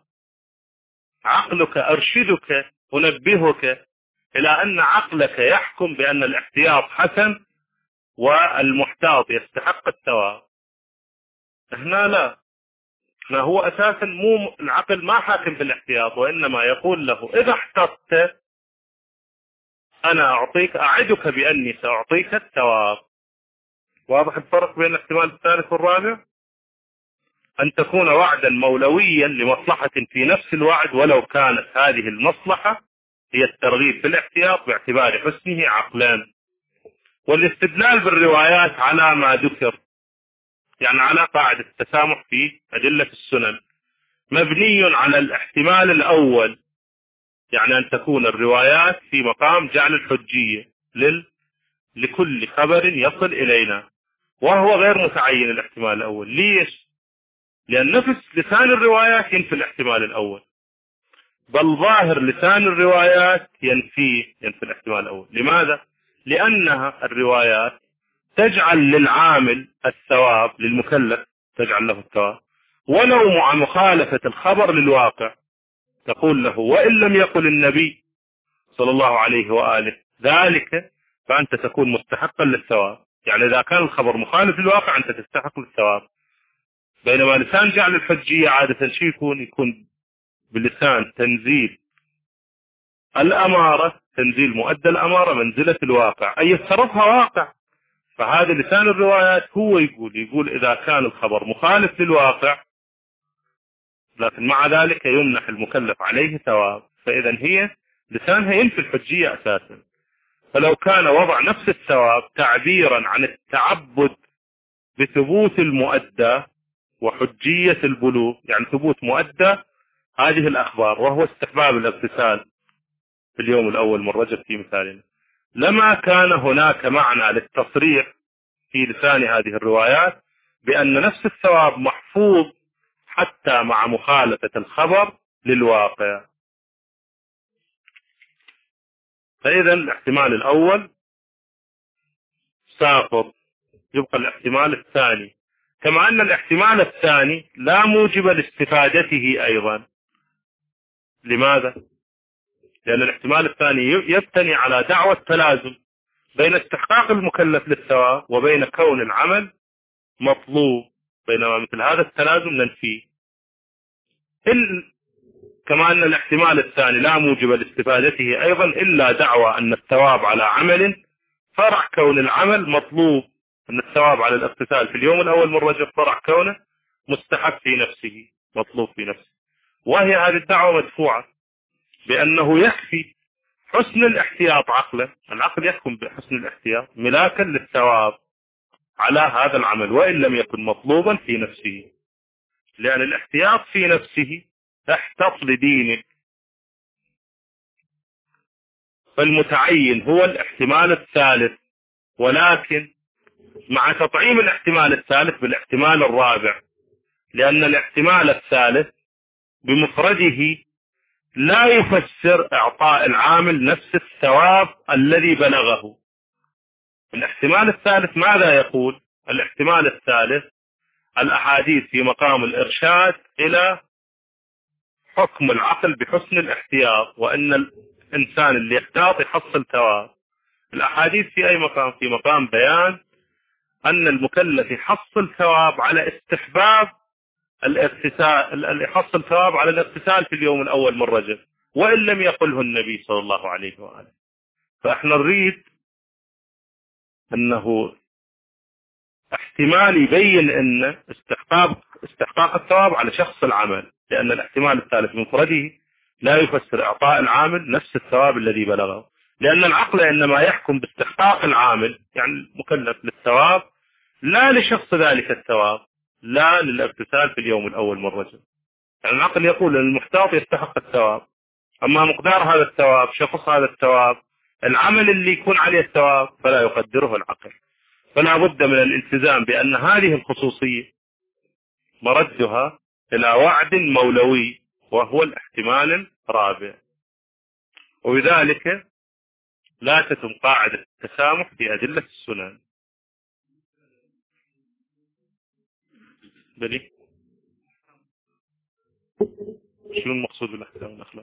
عقلك أرشدك أنبهك إلى أن عقلك يحكم بأن الاحتياط حسن والمحتاط يستحق الثواب. هنا لا، هنا هو أساسا مو العقل ما حاكم بالاحتياط، وإنما يقول له إذا احتطت أنا أعدك بأني سأعطيك الثواب. واضح الفرق بين الاحتمال الثالث والرابع؟ أن تكون وعدا مولويا لمصلحة في نفس الوعد، ولو كانت هذه المصلحة هي الترغيب في الاحتياط باعتبار حسنه عقلان. والاستدلال بالروايات على ما ذكر، يعني على قاعدة التسامح في أدلة السنن، مبني على الاحتمال الأول، يعني أن تكون الروايات في مقام جعل الحجية لكل خبر يصل إلينا، وهو غير متعين الاحتمال الأول. ليش؟ لأن نفس لسان الروايات ينفي الاحتمال الأول، بل ظاهر لسان الروايات ينفي الاحتمال الأول. لماذا؟ لأنها الروايات تجعل للعامل الثواب، للمكلف تجعل له الثواب، ولو مع مخالفة الخبر للواقع. تقول له وإن لم يقل النبي صلى الله عليه وآله ذلك فأنت تكون مستحقا للثواب. يعني إذا كان الخبر مخالف للواقع أنت تستحق للثواب. بينما لسان جعل الحجية عادة شيء يكون بلسان تنزيل الأمارة، تنزيل مؤدى الأمارة منزلة الواقع، أي يتصرفها واقع. فهذا لسان الروايات هو يقول إذا كان الخبر مخالف للواقع، لكن مع ذلك يمنح المكلف عليه ثواب، فإذا هي لسانها ينفي الحجية أساسا. فلو كان وضع نفس الثواب تعبيرا عن التعبد بثبوت المؤدى وحجية البلوغ، يعني ثبوت مؤدى هذه الأخبار وهو استحباب الاغتسال في اليوم الأول من رجب في مثالنا، لما كان هناك معنى للتصريح في لسان هذه الروايات بأن نفس الثواب محفوظ حتى مع مخالفة الخبر للواقع. فإذا الاحتمال الأول ساقط، يبقى الاحتمال الثاني، كما أن الاحتمال الثاني لا موجب لاستفادته أيضا. لماذا؟ لأن الاحتمال الثاني يبتني على دعوة تلازم بين استحقاق المكلف للثواب وبين كون العمل مطلوب، بينما مثل هذا التلازم ننفيه. كما أن الاحتمال الثاني لا موجب لاستفادته أيضا إلا دعوى أن الثواب على عمل فرع كون العمل مطلوب، أن الثواب على الاغتسال في اليوم الأول من رجب فرع كونه مستحب في نفسه، مطلوب في نفسه. وهي هذه الدعوة مدفوعة بأنه يكفي حسن الاحتياط عقلا، العقل يحكم بحسن الاحتياط ملاكا للثواب على هذا العمل وإن لم يكن مطلوبا في نفسه، لأن الاحتياط في نفسه احتط لدينك. فالمتعين هو الاحتمال الثالث، ولكن مع تطعيم الاحتمال الثالث بالاحتمال الرابع، لأن الاحتمال الثالث بمفرده لا يفسر إعطاء العامل نفس الثواب الذي بلغه. الاحتمال الثالث ماذا يقول؟ الاحتمال الثالث الأحاديث في مقام الإرشاد إلى حكم العقل بحسن الاحتياط، وأن الإنسان اللي يحتاط يحصل ثواب. الأحاديث في أي مقام؟ في مقام بيان أن المكلف يحصل ثواب على استحباب الاغتسال، يحصل ثواب على الاغتسال في اليوم الأول من رجب وإن لم يقله النبي صلى الله عليه وآله. فإحنا نريد أنه احتمال يبين أن استحقاق الثواب على شخص العمل، لأن الاحتمال الثالث منفرده لا يفسر إعطاء العامل نفس الثواب الذي بلغه، لأن العقل إنما يحكم باستحقاق العامل يعني المكلف للثواب لا لشخص ذلك الثواب، لا للاغتسال في اليوم الأول من رجب. يعني العقل يقول أن المحتاط يستحق الثواب، أما مقدار هذا الثواب، شخص هذا الثواب، العمل اللي يكون عليه الثواب فلا يقدره العقل. فلا بد من الالتزام بأن هذه الخصوصية مردها إلى وعد مولوي وهو الاحتمال الرابع، وبذلك لا تتم قاعدة التسامح في أدلة السنن. بلي شنو المقصود بالاحكام الأخلاق؟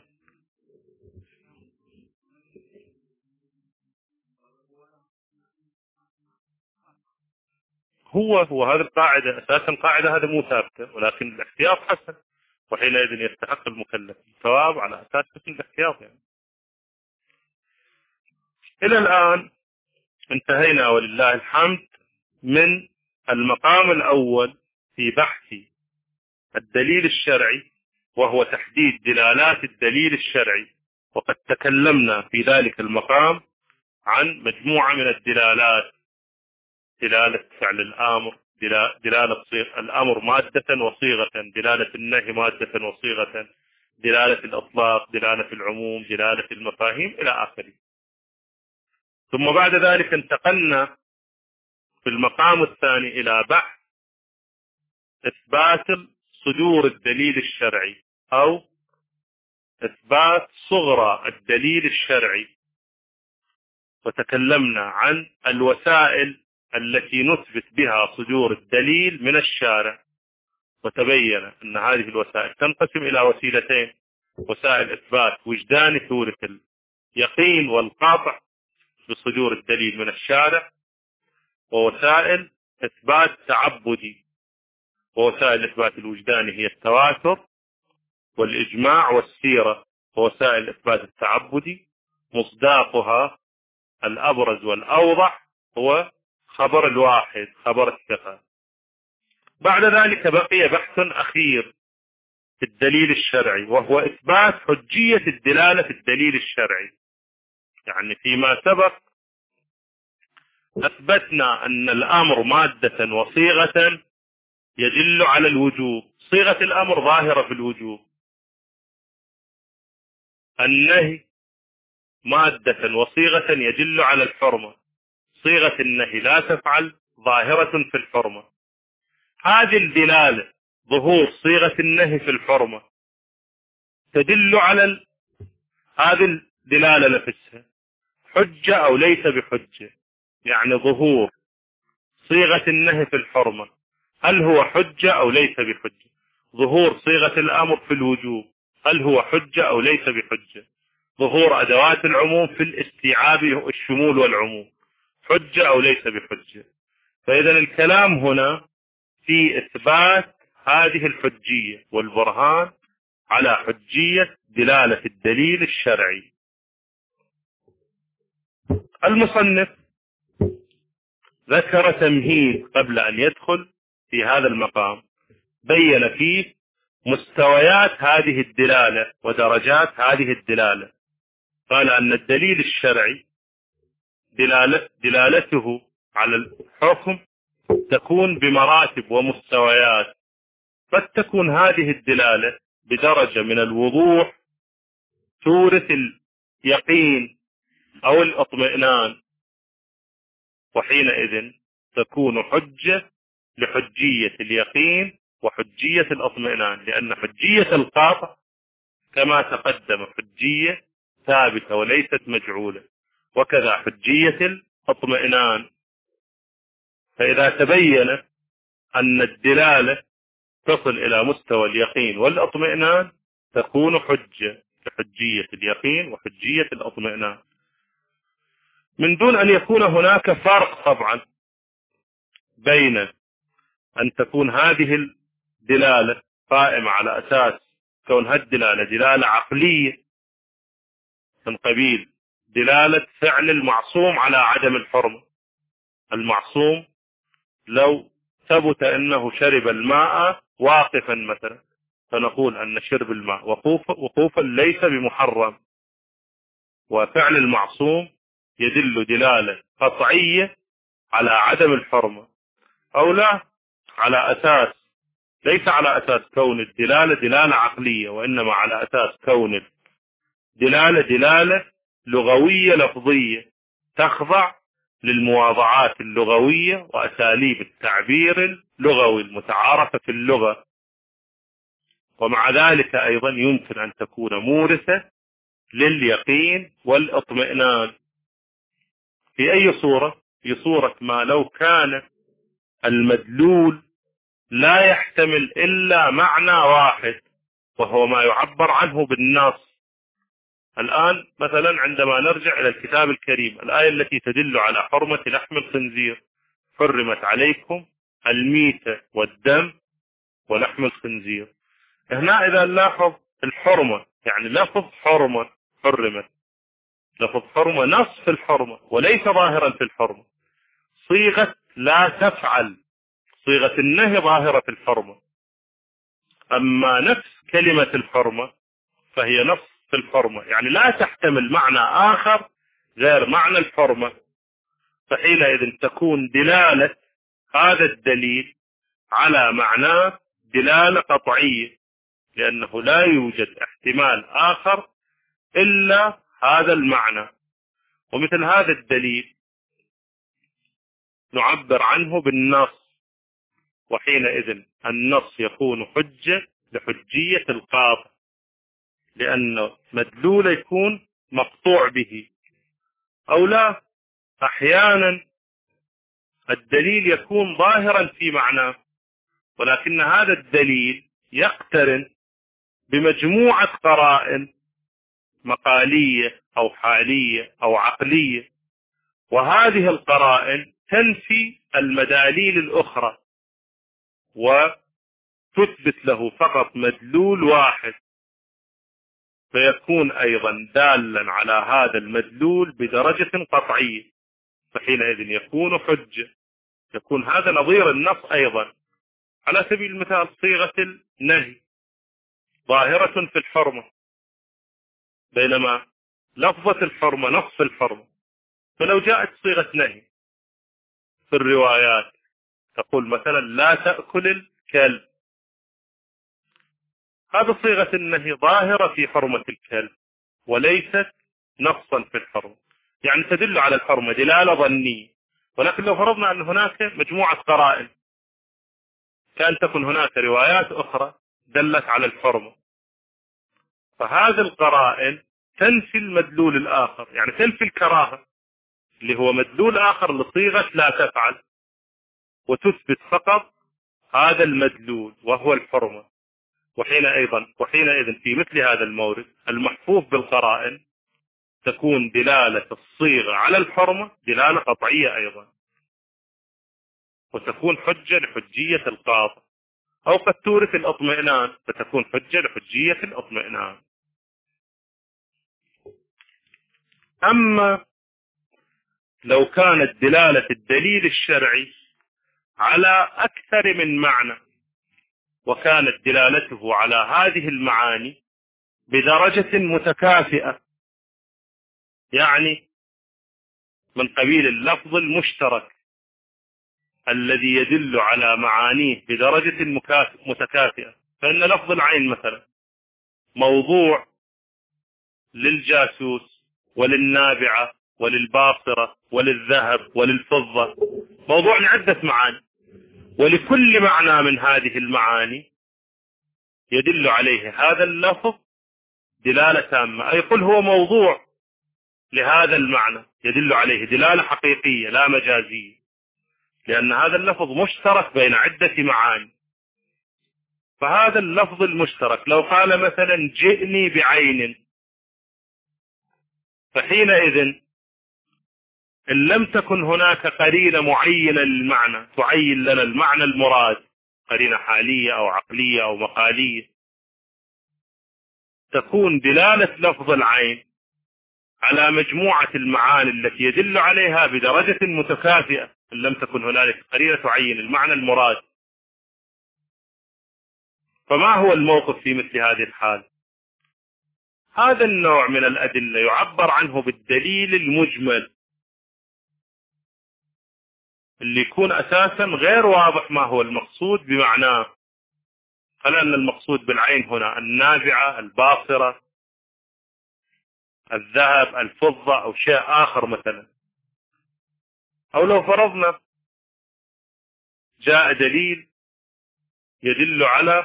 هو هذه القاعدة أساسا قاعدة هذا مو ثابتة، ولكن الاحتياط حسن، وحينئذ يستحق المكلف الثواب على أساس حسن الاحتياط. يعني إلى الآن انتهينا ولله الحمد من المقام الأول في بحث الدليل الشرعي، وهو تحديد دلالات الدليل الشرعي. وقد تكلمنا في ذلك المقام عن مجموعة من الدلالات: دلالة فعل الآمر، دلالة الأمر مادة وصيغة، دلالة النهي مادة وصيغة، دلالة الإطلاق، دلالة العموم، دلالة المفاهيم إلى آخره. ثم بعد ذلك انتقلنا في المقام الثاني إلى بحث إثبات صدور الدليل الشرعي أو إثبات صغرى الدليل الشرعي، وتكلمنا عن الوسائل التي نثبت بها صدور الدليل من الشارع، وتبين أن هذه الوسائل تنقسم إلى وسيلتين: وسائل إثبات وجداني ثورة اليقين والقاطع بصدور الدليل من الشارع، ووسائل إثبات تعبدي. ووسائل إثبات الوجداني هي التواتر والإجماع والسيرة، ووسائل الإثبات التعبدي مصداقها الأبرز والأوضح هو خبر الواحد، خبر الثقة. بعد ذلك بقي بحث أخير في الدليل الشرعي، وهو إثبات حجية الدلالة في الدليل الشرعي. يعني فيما سبق أثبتنا أن الأمر مادة وصيغة يدل على الوجوب، صيغة الأمر ظاهرة في الوجوب. النهي مادة وصيغة يدل على الحرمة، صيغة النهي لا تفعل، ظاهرة في الحرمة. هذه الدلالة، ظهور صيغة النهي في الحرمة، تدل على هذه الدلالة نفسها حجة أو ليس بحجة. يعني ظهور صيغة النهي في الحرمة هل هو حجة أو ليس بحجة؟ ظهور صيغة الأمر في الوجوب هل هو حجة أو ليس بحجة؟ ظهور أدوات العموم في الاستيعاب الشمول والعموم حجة أو ليس بحجة؟ فإذا الكلام هنا في إثبات هذه الحجية والبرهان على حجية دلالة الدليل الشرعي. المصنف ذكر تمهيد قبل أن يدخل في هذا المقام، بين فيه مستويات هذه الدلالة ودرجات هذه الدلالة. قال أن الدليل الشرعي دلالته على الحكم تكون بمراتب ومستويات. قد تكون هذه الدلالة بدرجة من الوضوح تورث اليقين أو الاطمئنان، وحينئذ تكون حجة لحجية اليقين وحجية الاطمئنان، لأن حجية القاطع كما تقدم حجية ثابتة وليست مجعولة، وكذا حجية الاطمئنان. فإذا تبين أن الدلالة تصل إلى مستوى اليقين والاطمئنان تكون حجة لحجية اليقين وحجية الاطمئنان، من دون أن يكون هناك فرق طبعا بين أن تكون هذه الدلالة قائمة على أساس كون هالدلالة دلالة عقلية من قبيل دلالة فعل المعصوم على عدم الحرمة. المعصوم لو ثبت أنه شرب الماء واقفا مثلا، فنقول أن شرب الماء وقوفا ليس بمحرم، وفعل المعصوم يدل دلالة قطعية على عدم الحرمة، أو لا على أساس ليس على أساس كون الدلالة دلالة عقلية، وإنما على أساس كون دلالة لغوية لفظية تخضع للمواضعات اللغوية وأساليب التعبير اللغوي المتعارفة في اللغة. ومع ذلك أيضا يمكن أن تكون مورثة لليقين والاطمئنان. في أي صورة؟ في صورة ما لو كان المدلول لا يحتمل إلا معنى واحد، وهو ما يعبر عنه بالنص. الآن مثلا عندما نرجع إلى الكتاب الكريم، الآية التي تدل على حرمة لحم الخنزير: حرمت عليكم الميتة والدم ولحم الخنزير. هنا إذا نلاحظ الحرمة، يعني لفظ حرمة حرمت، لفظ حرمة نص في الحرمة وليس ظاهرا في الحرمة. صيغة لا تفعل، صيغة النهي ظاهرة في الحرمة، أما نفس كلمة الحرمة فهي نص في الحرمة، يعني لا تحتمل معنى آخر غير معنى الحرمة. فحينئذ تكون دلالة هذا الدليل على معناه دلالة قطعية، لأنه لا يوجد احتمال آخر إلا هذا المعنى. ومثل هذا الدليل نعبر عنه بالنص، وحينئذ النص يكون حجة لحجية القاطع، لأن مدلول يكون مقطوع به. أو لا، أحيانا الدليل يكون ظاهرا في معناه، ولكن هذا الدليل يقترن بمجموعة قرائن مقالية أو حالية أو عقلية، وهذه القرائن تنفي المداليل الأخرى وتثبت له فقط مدلول واحد، فيكون أيضا دالا على هذا المدلول بدرجة قطعية، فحينئذ يكون حجة. يكون هذا نظير النص أيضا. على سبيل المثال صيغة النهي ظاهرة في الحرمة، بينما لفظة الحرمة نص الحرمة. فلو جاءت صيغة نهي في الروايات تقول مثلا لا تأكل الكلب، هذا صيغة النهي ظاهرة في حرمة الكلب وليست نصا في الحرمة، يعني تدل على الحرمة دلالة ظنية. ولكن لو فرضنا أن هناك مجموعة قرائن، كان تكن هناك روايات أخرى دلت على الحرمة، فهذه القرائن تنفي المدلول الآخر، يعني تنفي الكراهة اللي هو مدلول آخر لصيغة لا تفعل، وتثبت فقط هذا المدلول وهو الحرمة. وحينئذ في مثل هذا المورد المحفوظ بالقرائن تكون دلالة الصيغة على الحرمة دلالة قطعية أيضا، وتكون حجة لحجية القاطع، أو قد تورث الاطمئنان فتكون حجة لحجية الاطمئنان. أما لو كانت دلالة الدليل الشرعي على أكثر من معنى، وكانت دلالته على هذه المعاني بدرجة متكافئة، يعني من قبيل اللفظ المشترك الذي يدل على معانيه بدرجة متكافئة. فإن لفظ العين مثلا موضوع للجاسوس وللنابعة وللباصرة وللذهب وللفضة، موضوع لعدة معاني، ولكل معنى من هذه المعاني يدل عليه هذا اللفظ دلالة تامة، أي قل هو موضوع لهذا المعنى يدل عليه دلالة حقيقية لا مجازية، لأن هذا اللفظ مشترك بين عدة معاني. فهذا اللفظ المشترك لو قال مثلا جئني بعين، فحينئذ إن لم تكن هناك قرينة معينة للمعنى تعين لنا المعنى المراد، قرينة حالية أو عقلية أو مقالية، تكون دلالة لفظ العين على مجموعة المعاني التي يدل عليها بدرجة متكافئة إن لم تكن هنالك قرينة تعين المعنى المراد. فما هو الموقف في مثل هذه الحال؟ هذا النوع من الأدلة يعبر عنه بالدليل المجمل، اللي يكون أساسا غير واضح ما هو المقصود بمعناه. هل أن المقصود بالعين هنا النابعة، الباصرة، الذهب، الفضة، أو شيء آخر مثلا؟ أو لو فرضنا جاء دليل يدل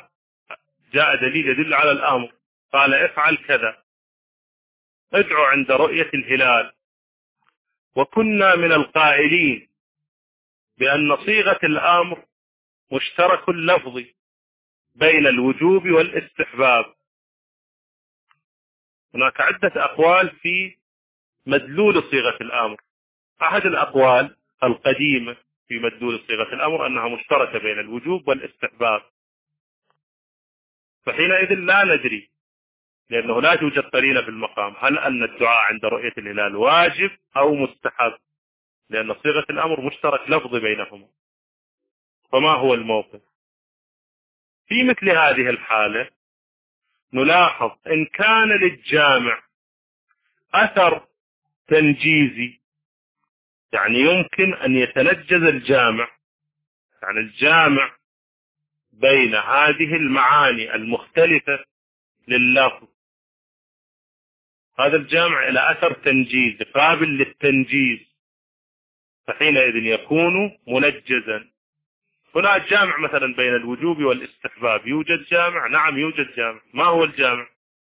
على الأمر، قال افعل كذا، ادعو عند رؤية الهلال، وكنا من القائلين بأن صيغة الأمر مشترك لفظي بين الوجوب والاستحباب. هناك عدة أقوال في مدلول صيغة الأمر. أحد الأقوال القديمة في مدلول صيغة الأمر أنها مشتركة بين الوجوب والاستحباب، فحينئذ لا ندري، لأنه لا توجد قرينة في المقام، هل أن الدعاء عند رؤية الهلال واجب أو مستحب، لأن صيغة الأمر مشترك لفظي بينهما. فما هو الموقف في مثل هذه الحالة؟ نلاحظ إن كان للجامع أثر تنجيزي، يعني يمكن أن يتنجز الجامع، يعني الجامع بين هذه المعاني المختلفة لللفظ، هذا الجامع إلى أثر تنجيز قابل للتنجيز، فحينئذ يكون منجزا. هناك جامع مثلا بين الوجوب والاستحباب، يوجد جامع؟ نعم يوجد جامع. ما هو الجامع؟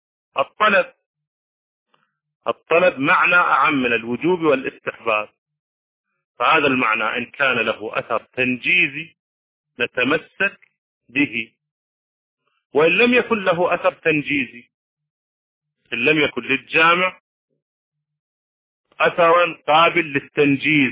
الطلب معنى أعم من الوجوب والاستحباب، فهذا المعنى إن كان له أثر تنجيزي نتمسك به، وإن لم يكن له أثر تنجيزي، إن لم يكن للجامع أثرا قابل للتنجيز،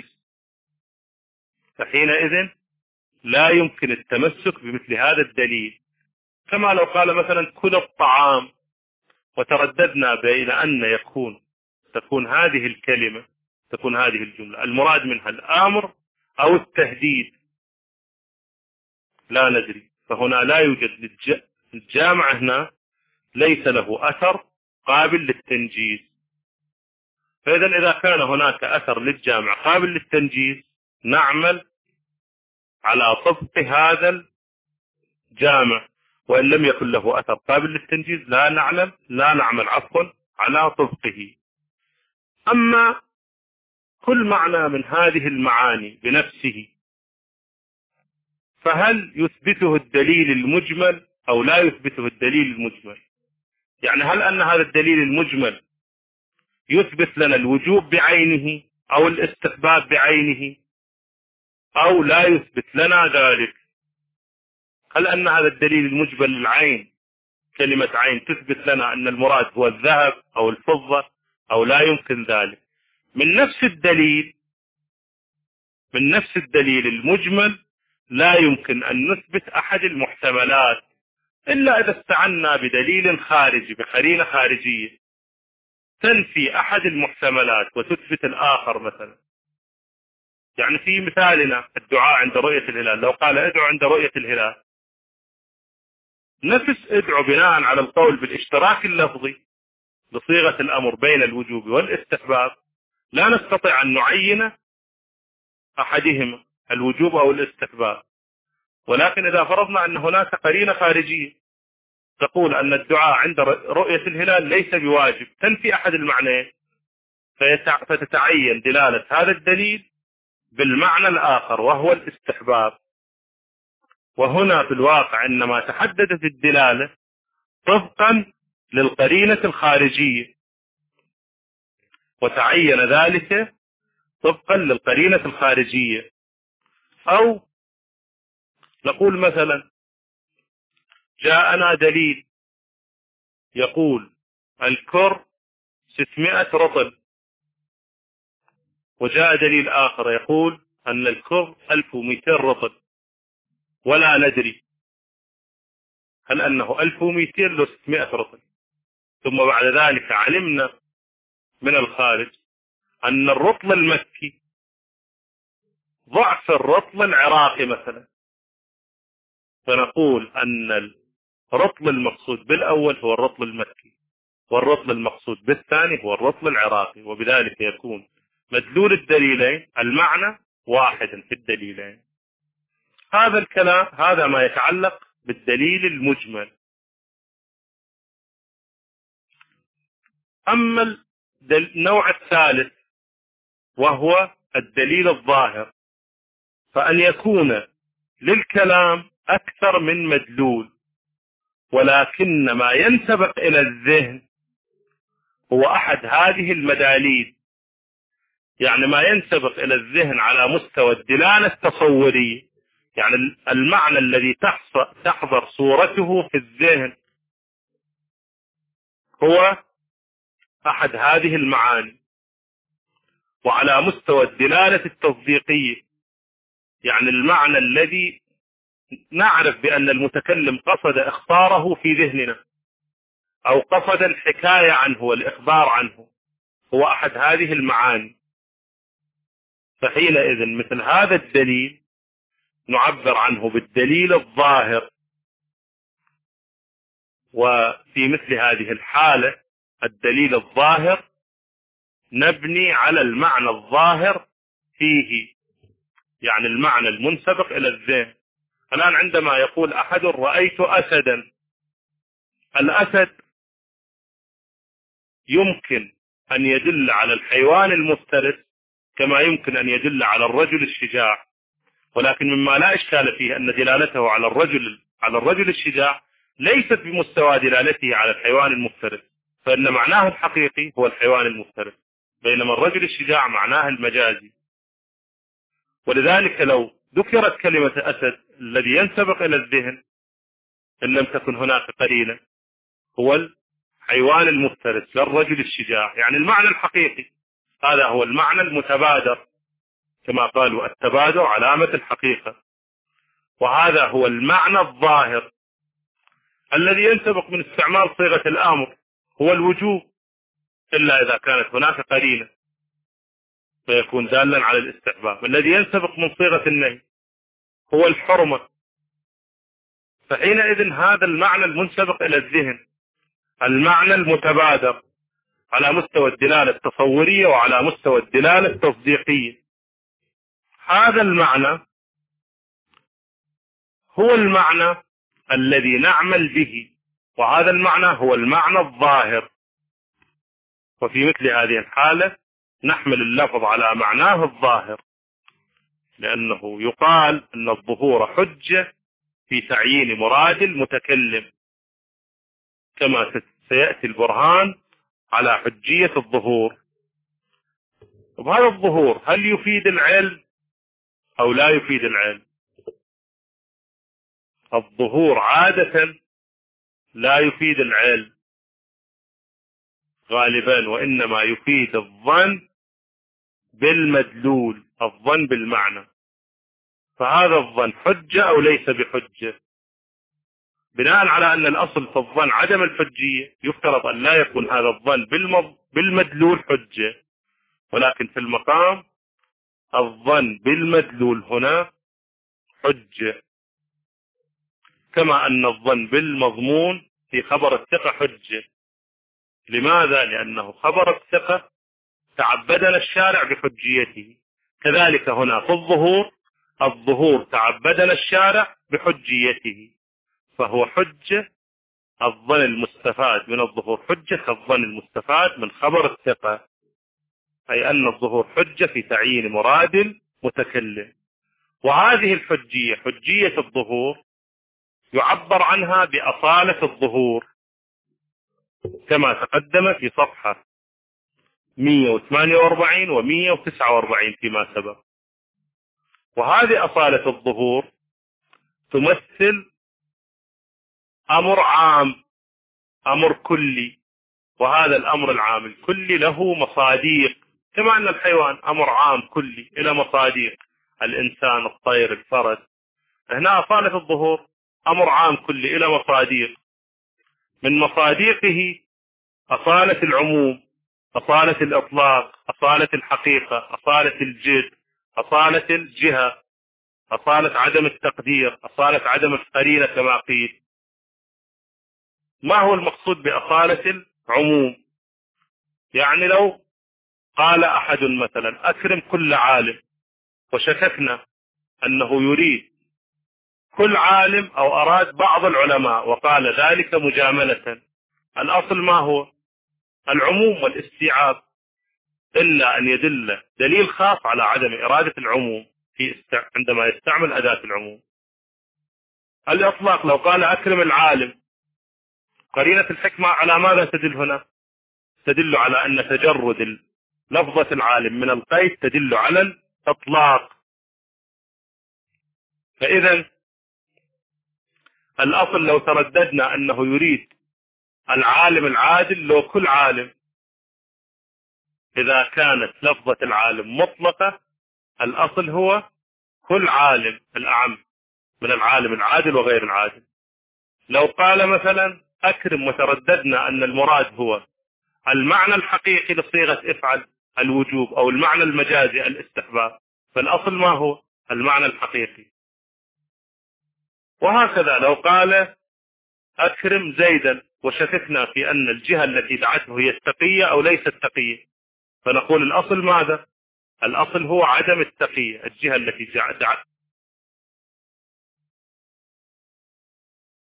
فحينئذ لا يمكن التمسك بمثل هذا الدليل. كما لو قال مثلا كل الطعام، وترددنا بين أن تكون هذه الكلمة، تكون هذه الجملة المراد منها الأمر أو التهديد، لا ندري. فهنا لا يوجد الجامع هنا ليس له أثر قابل للتنجيز. فإذا إذا كان هناك أثر للجامع قابل للتنجيز نعمل على طبق هذا الجامع، وإن لم يكن له أثر قابل للتنجيز لا نعمل على طبقه. أما كل معنى من هذه المعاني بنفسه، فهل يثبته الدليل المجمل أو لا يثبته الدليل المجمل؟ يعني هل أن هذا الدليل المجمل يثبت لنا الوجوب بعينه أو الاستحباب بعينه، أو لا يثبت لنا ذلك؟ هل أن هذا الدليل المجمل للعين، كلمة عين، تثبت لنا أن المراد هو الذهب أو الفضة، أو لا يمكن ذلك؟ من نفس الدليل المجمل لا يمكن أن نثبت أحد المحتملات إلا إذا استعنا بدليل خارجي، بقرينة خارجية تنفي أحد المحتملات وتثبت الآخر مثلا. يعني في مثالنا الدعاء عند رؤية الهلال، لو قال ادعو عند رؤية الهلال، نفس ادعو بناء على القول بالاشتراك اللفظي بصيغة الأمر بين الوجوب والاستحباب، لا نستطيع أن نعين أحدهما الوجوب أو الاستحباب. ولكن إذا فرضنا أن هناك قرينة خارجية تقول أن الدعاء عند رؤية الهلال ليس بواجب، تنفي أحد المعنيين، فتتعين دلالة هذا الدليل بالمعنى الآخر وهو الاستحباب. وهنا في الواقع إنما تحددت الدلالة طبقا للقرينة الخارجية، وتعين ذلك طبقا للقرينة الخارجية. أو نقول مثلا جاءنا دليل يقول الكر 600 رطل، وجاء دليل آخر يقول أن الكر 1200 رطل، ولا ندري هل أنه 1200 لو 600 رطل. ثم بعد ذلك علمنا من الخارج أن الرطل المكي ضعف الرطل العراقي مثلا، فنقول أن الرطل المقصود بالأول هو الرطل المكي، والرطل المقصود بالثاني هو الرطل العراقي، وبذلك يكون مدلول الدليلين المعنى واحدا في الدليلين. هذا الكلام هذا ما يتعلق بالدليل المجمل. أما النوع الثالث وهو الدليل الظاهر، فأن يكون للكلام أكثر من مدلول، ولكن ما ينسبق إلى الذهن هو أحد هذه المداليل، يعني ما ينسبق إلى الذهن على مستوى الدلالة التصورية، يعني المعنى الذي تحضر صورته في الذهن هو أحد هذه المعاني. وعلى مستوى الدلالة التصديقية، يعني المعنى الذي نعرف بأن المتكلم قصد اختاره في ذهننا أو قصد الحكاية عنه والإخبار عنه، هو أحد هذه المعاني. فحينئذ مثل هذا الدليل نعبر عنه بالدليل الظاهر. وفي مثل هذه الحالة الدليل الظاهر نبني على المعنى الظاهر فيه، يعني المعنى المنسبق إلى الذهن. الآن عندما يقول أحد رأيت أسدا، الأسد يمكن أن يدل على الحيوان المفترس كما يمكن أن يدل على الرجل الشجاع، ولكن مما لا إشكال فيه أن دلالته على الرجل الشجاع ليست بمستوى دلالته على الحيوان المفترس، فإن معناه الحقيقي هو الحيوان المفترس، بينما الرجل الشجاع معناه المجازي. ولذلك لو ذكرت كلمة أسد الذي ينسبق إلى الذهن إن لم تكن هناك قرينة هو الحيوان المفترس للرجل الشجاع، يعني المعنى الحقيقي هذا هو المعنى المتبادر، كما قالوا التبادر علامة الحقيقة. وهذا هو المعنى الظاهر الذي ينسبق من استعمال صيغة الأمر هو الوجوب، إلا إذا كانت هناك قرينة فيكون دالا على الاستحباب. الذي ينسبق من صيغة النهي هو الحرمة. فحينئذ هذا المعنى المنسبق إلى الذهن، المعنى المتبادر على مستوى الدلالة التصورية وعلى مستوى الدلالة التصديقية، هذا المعنى هو المعنى الذي نعمل به، وهذا المعنى هو المعنى الظاهر. وفي مثل هذه الحالة نحمل اللفظ على معناه الظاهر، لأنه يقال أن الظهور حجة في تعيين مراد المتكلم، كما سيأتي البرهان على حجية الظهور. وهذا الظهور هل يفيد العلم أو لا يفيد العلم؟ الظهور عادة لا يفيد العلم غالبا، وإنما يفيد الظن بالمدلول، الظن بالمعنى. فهذا الظن حجة أو ليس بحجة؟ بناء على أن الأصل في الظن عدم الحجية، يفترض أن لا يكون هذا الظن بالمدلول حجة، ولكن في المقام الظن بالمدلول هنا حجة، كما أن الظن بالمضمون في خبر الثقة حجة. لماذا؟ لأنه خبر الثقة تعبدنا الشارع بحجيته، كذلك هنا في الظهور تعبدنا الشارع بحجيته، فهو حجة. الظن المستفاد من الظهور حجة كالظن المستفاد من خبر الثقة، أي أن الظهور حجة في تعيين مراد متكلم. وهذه الحجية، حجية الظهور، يعبر عنها بأصالة الظهور كما تقدم في صفحة 148 و 149 فيما سبق. وهذه أصالة الظهور تمثل أمر عام، أمر كلي، وهذا الأمر العام الكلي له مصاديق، كما أن الحيوان أمر عام كلي إلى مصاديق، الإنسان، الطير، الفرد. هنا أصالة الظهور أمر عام كلي إلى مصاديق، من مصاديقه أصالة العموم، أصالة الإطلاق، أصالة الحقيقة، أصالة الجد، أصالة الجهة، أصالة عدم التقدير، أصالة عدم القرينة كما قيل. ما هو المقصود بأصالة العموم؟ يعني لو قال أحد مثلا أكرم كل عالم، وشككنا أنه يريد كل عالم أو أراد بعض العلماء وقال ذلك مجاملة، الأصل ما هو؟ العموم والاستيعاب، إلا أن يدل دليل خاص على عدم إرادة العموم عندما يستعمل أداة العموم. الإطلاق لو قال أكرم العالم، قرينة الحكمة على ماذا تدل هنا؟ تدل على أن تجرد لفظة العالم من القيد تدل على الإطلاق. فإذا الأصل لو ترددنا أنه يريد العالم العادل لو كل عالم، إذا كانت لفظة العالم مطلقة الأصل هو كل عالم، الأعم من العالم العادل وغير العادل. لو قال مثلا أكرم وترددنا أن المراد هو المعنى الحقيقي لصيغة افعل الوجوب أو المعنى المجازي الاستحباب، فالأصل ما هو؟ المعنى الحقيقي. وهكذا لو قال أكرم زيدا وشككنا في أن الجهة التي دعته هي التقية أو ليست تقية، فنقول الأصل ماذا؟ الأصل هو عدم التقية، الجهة التي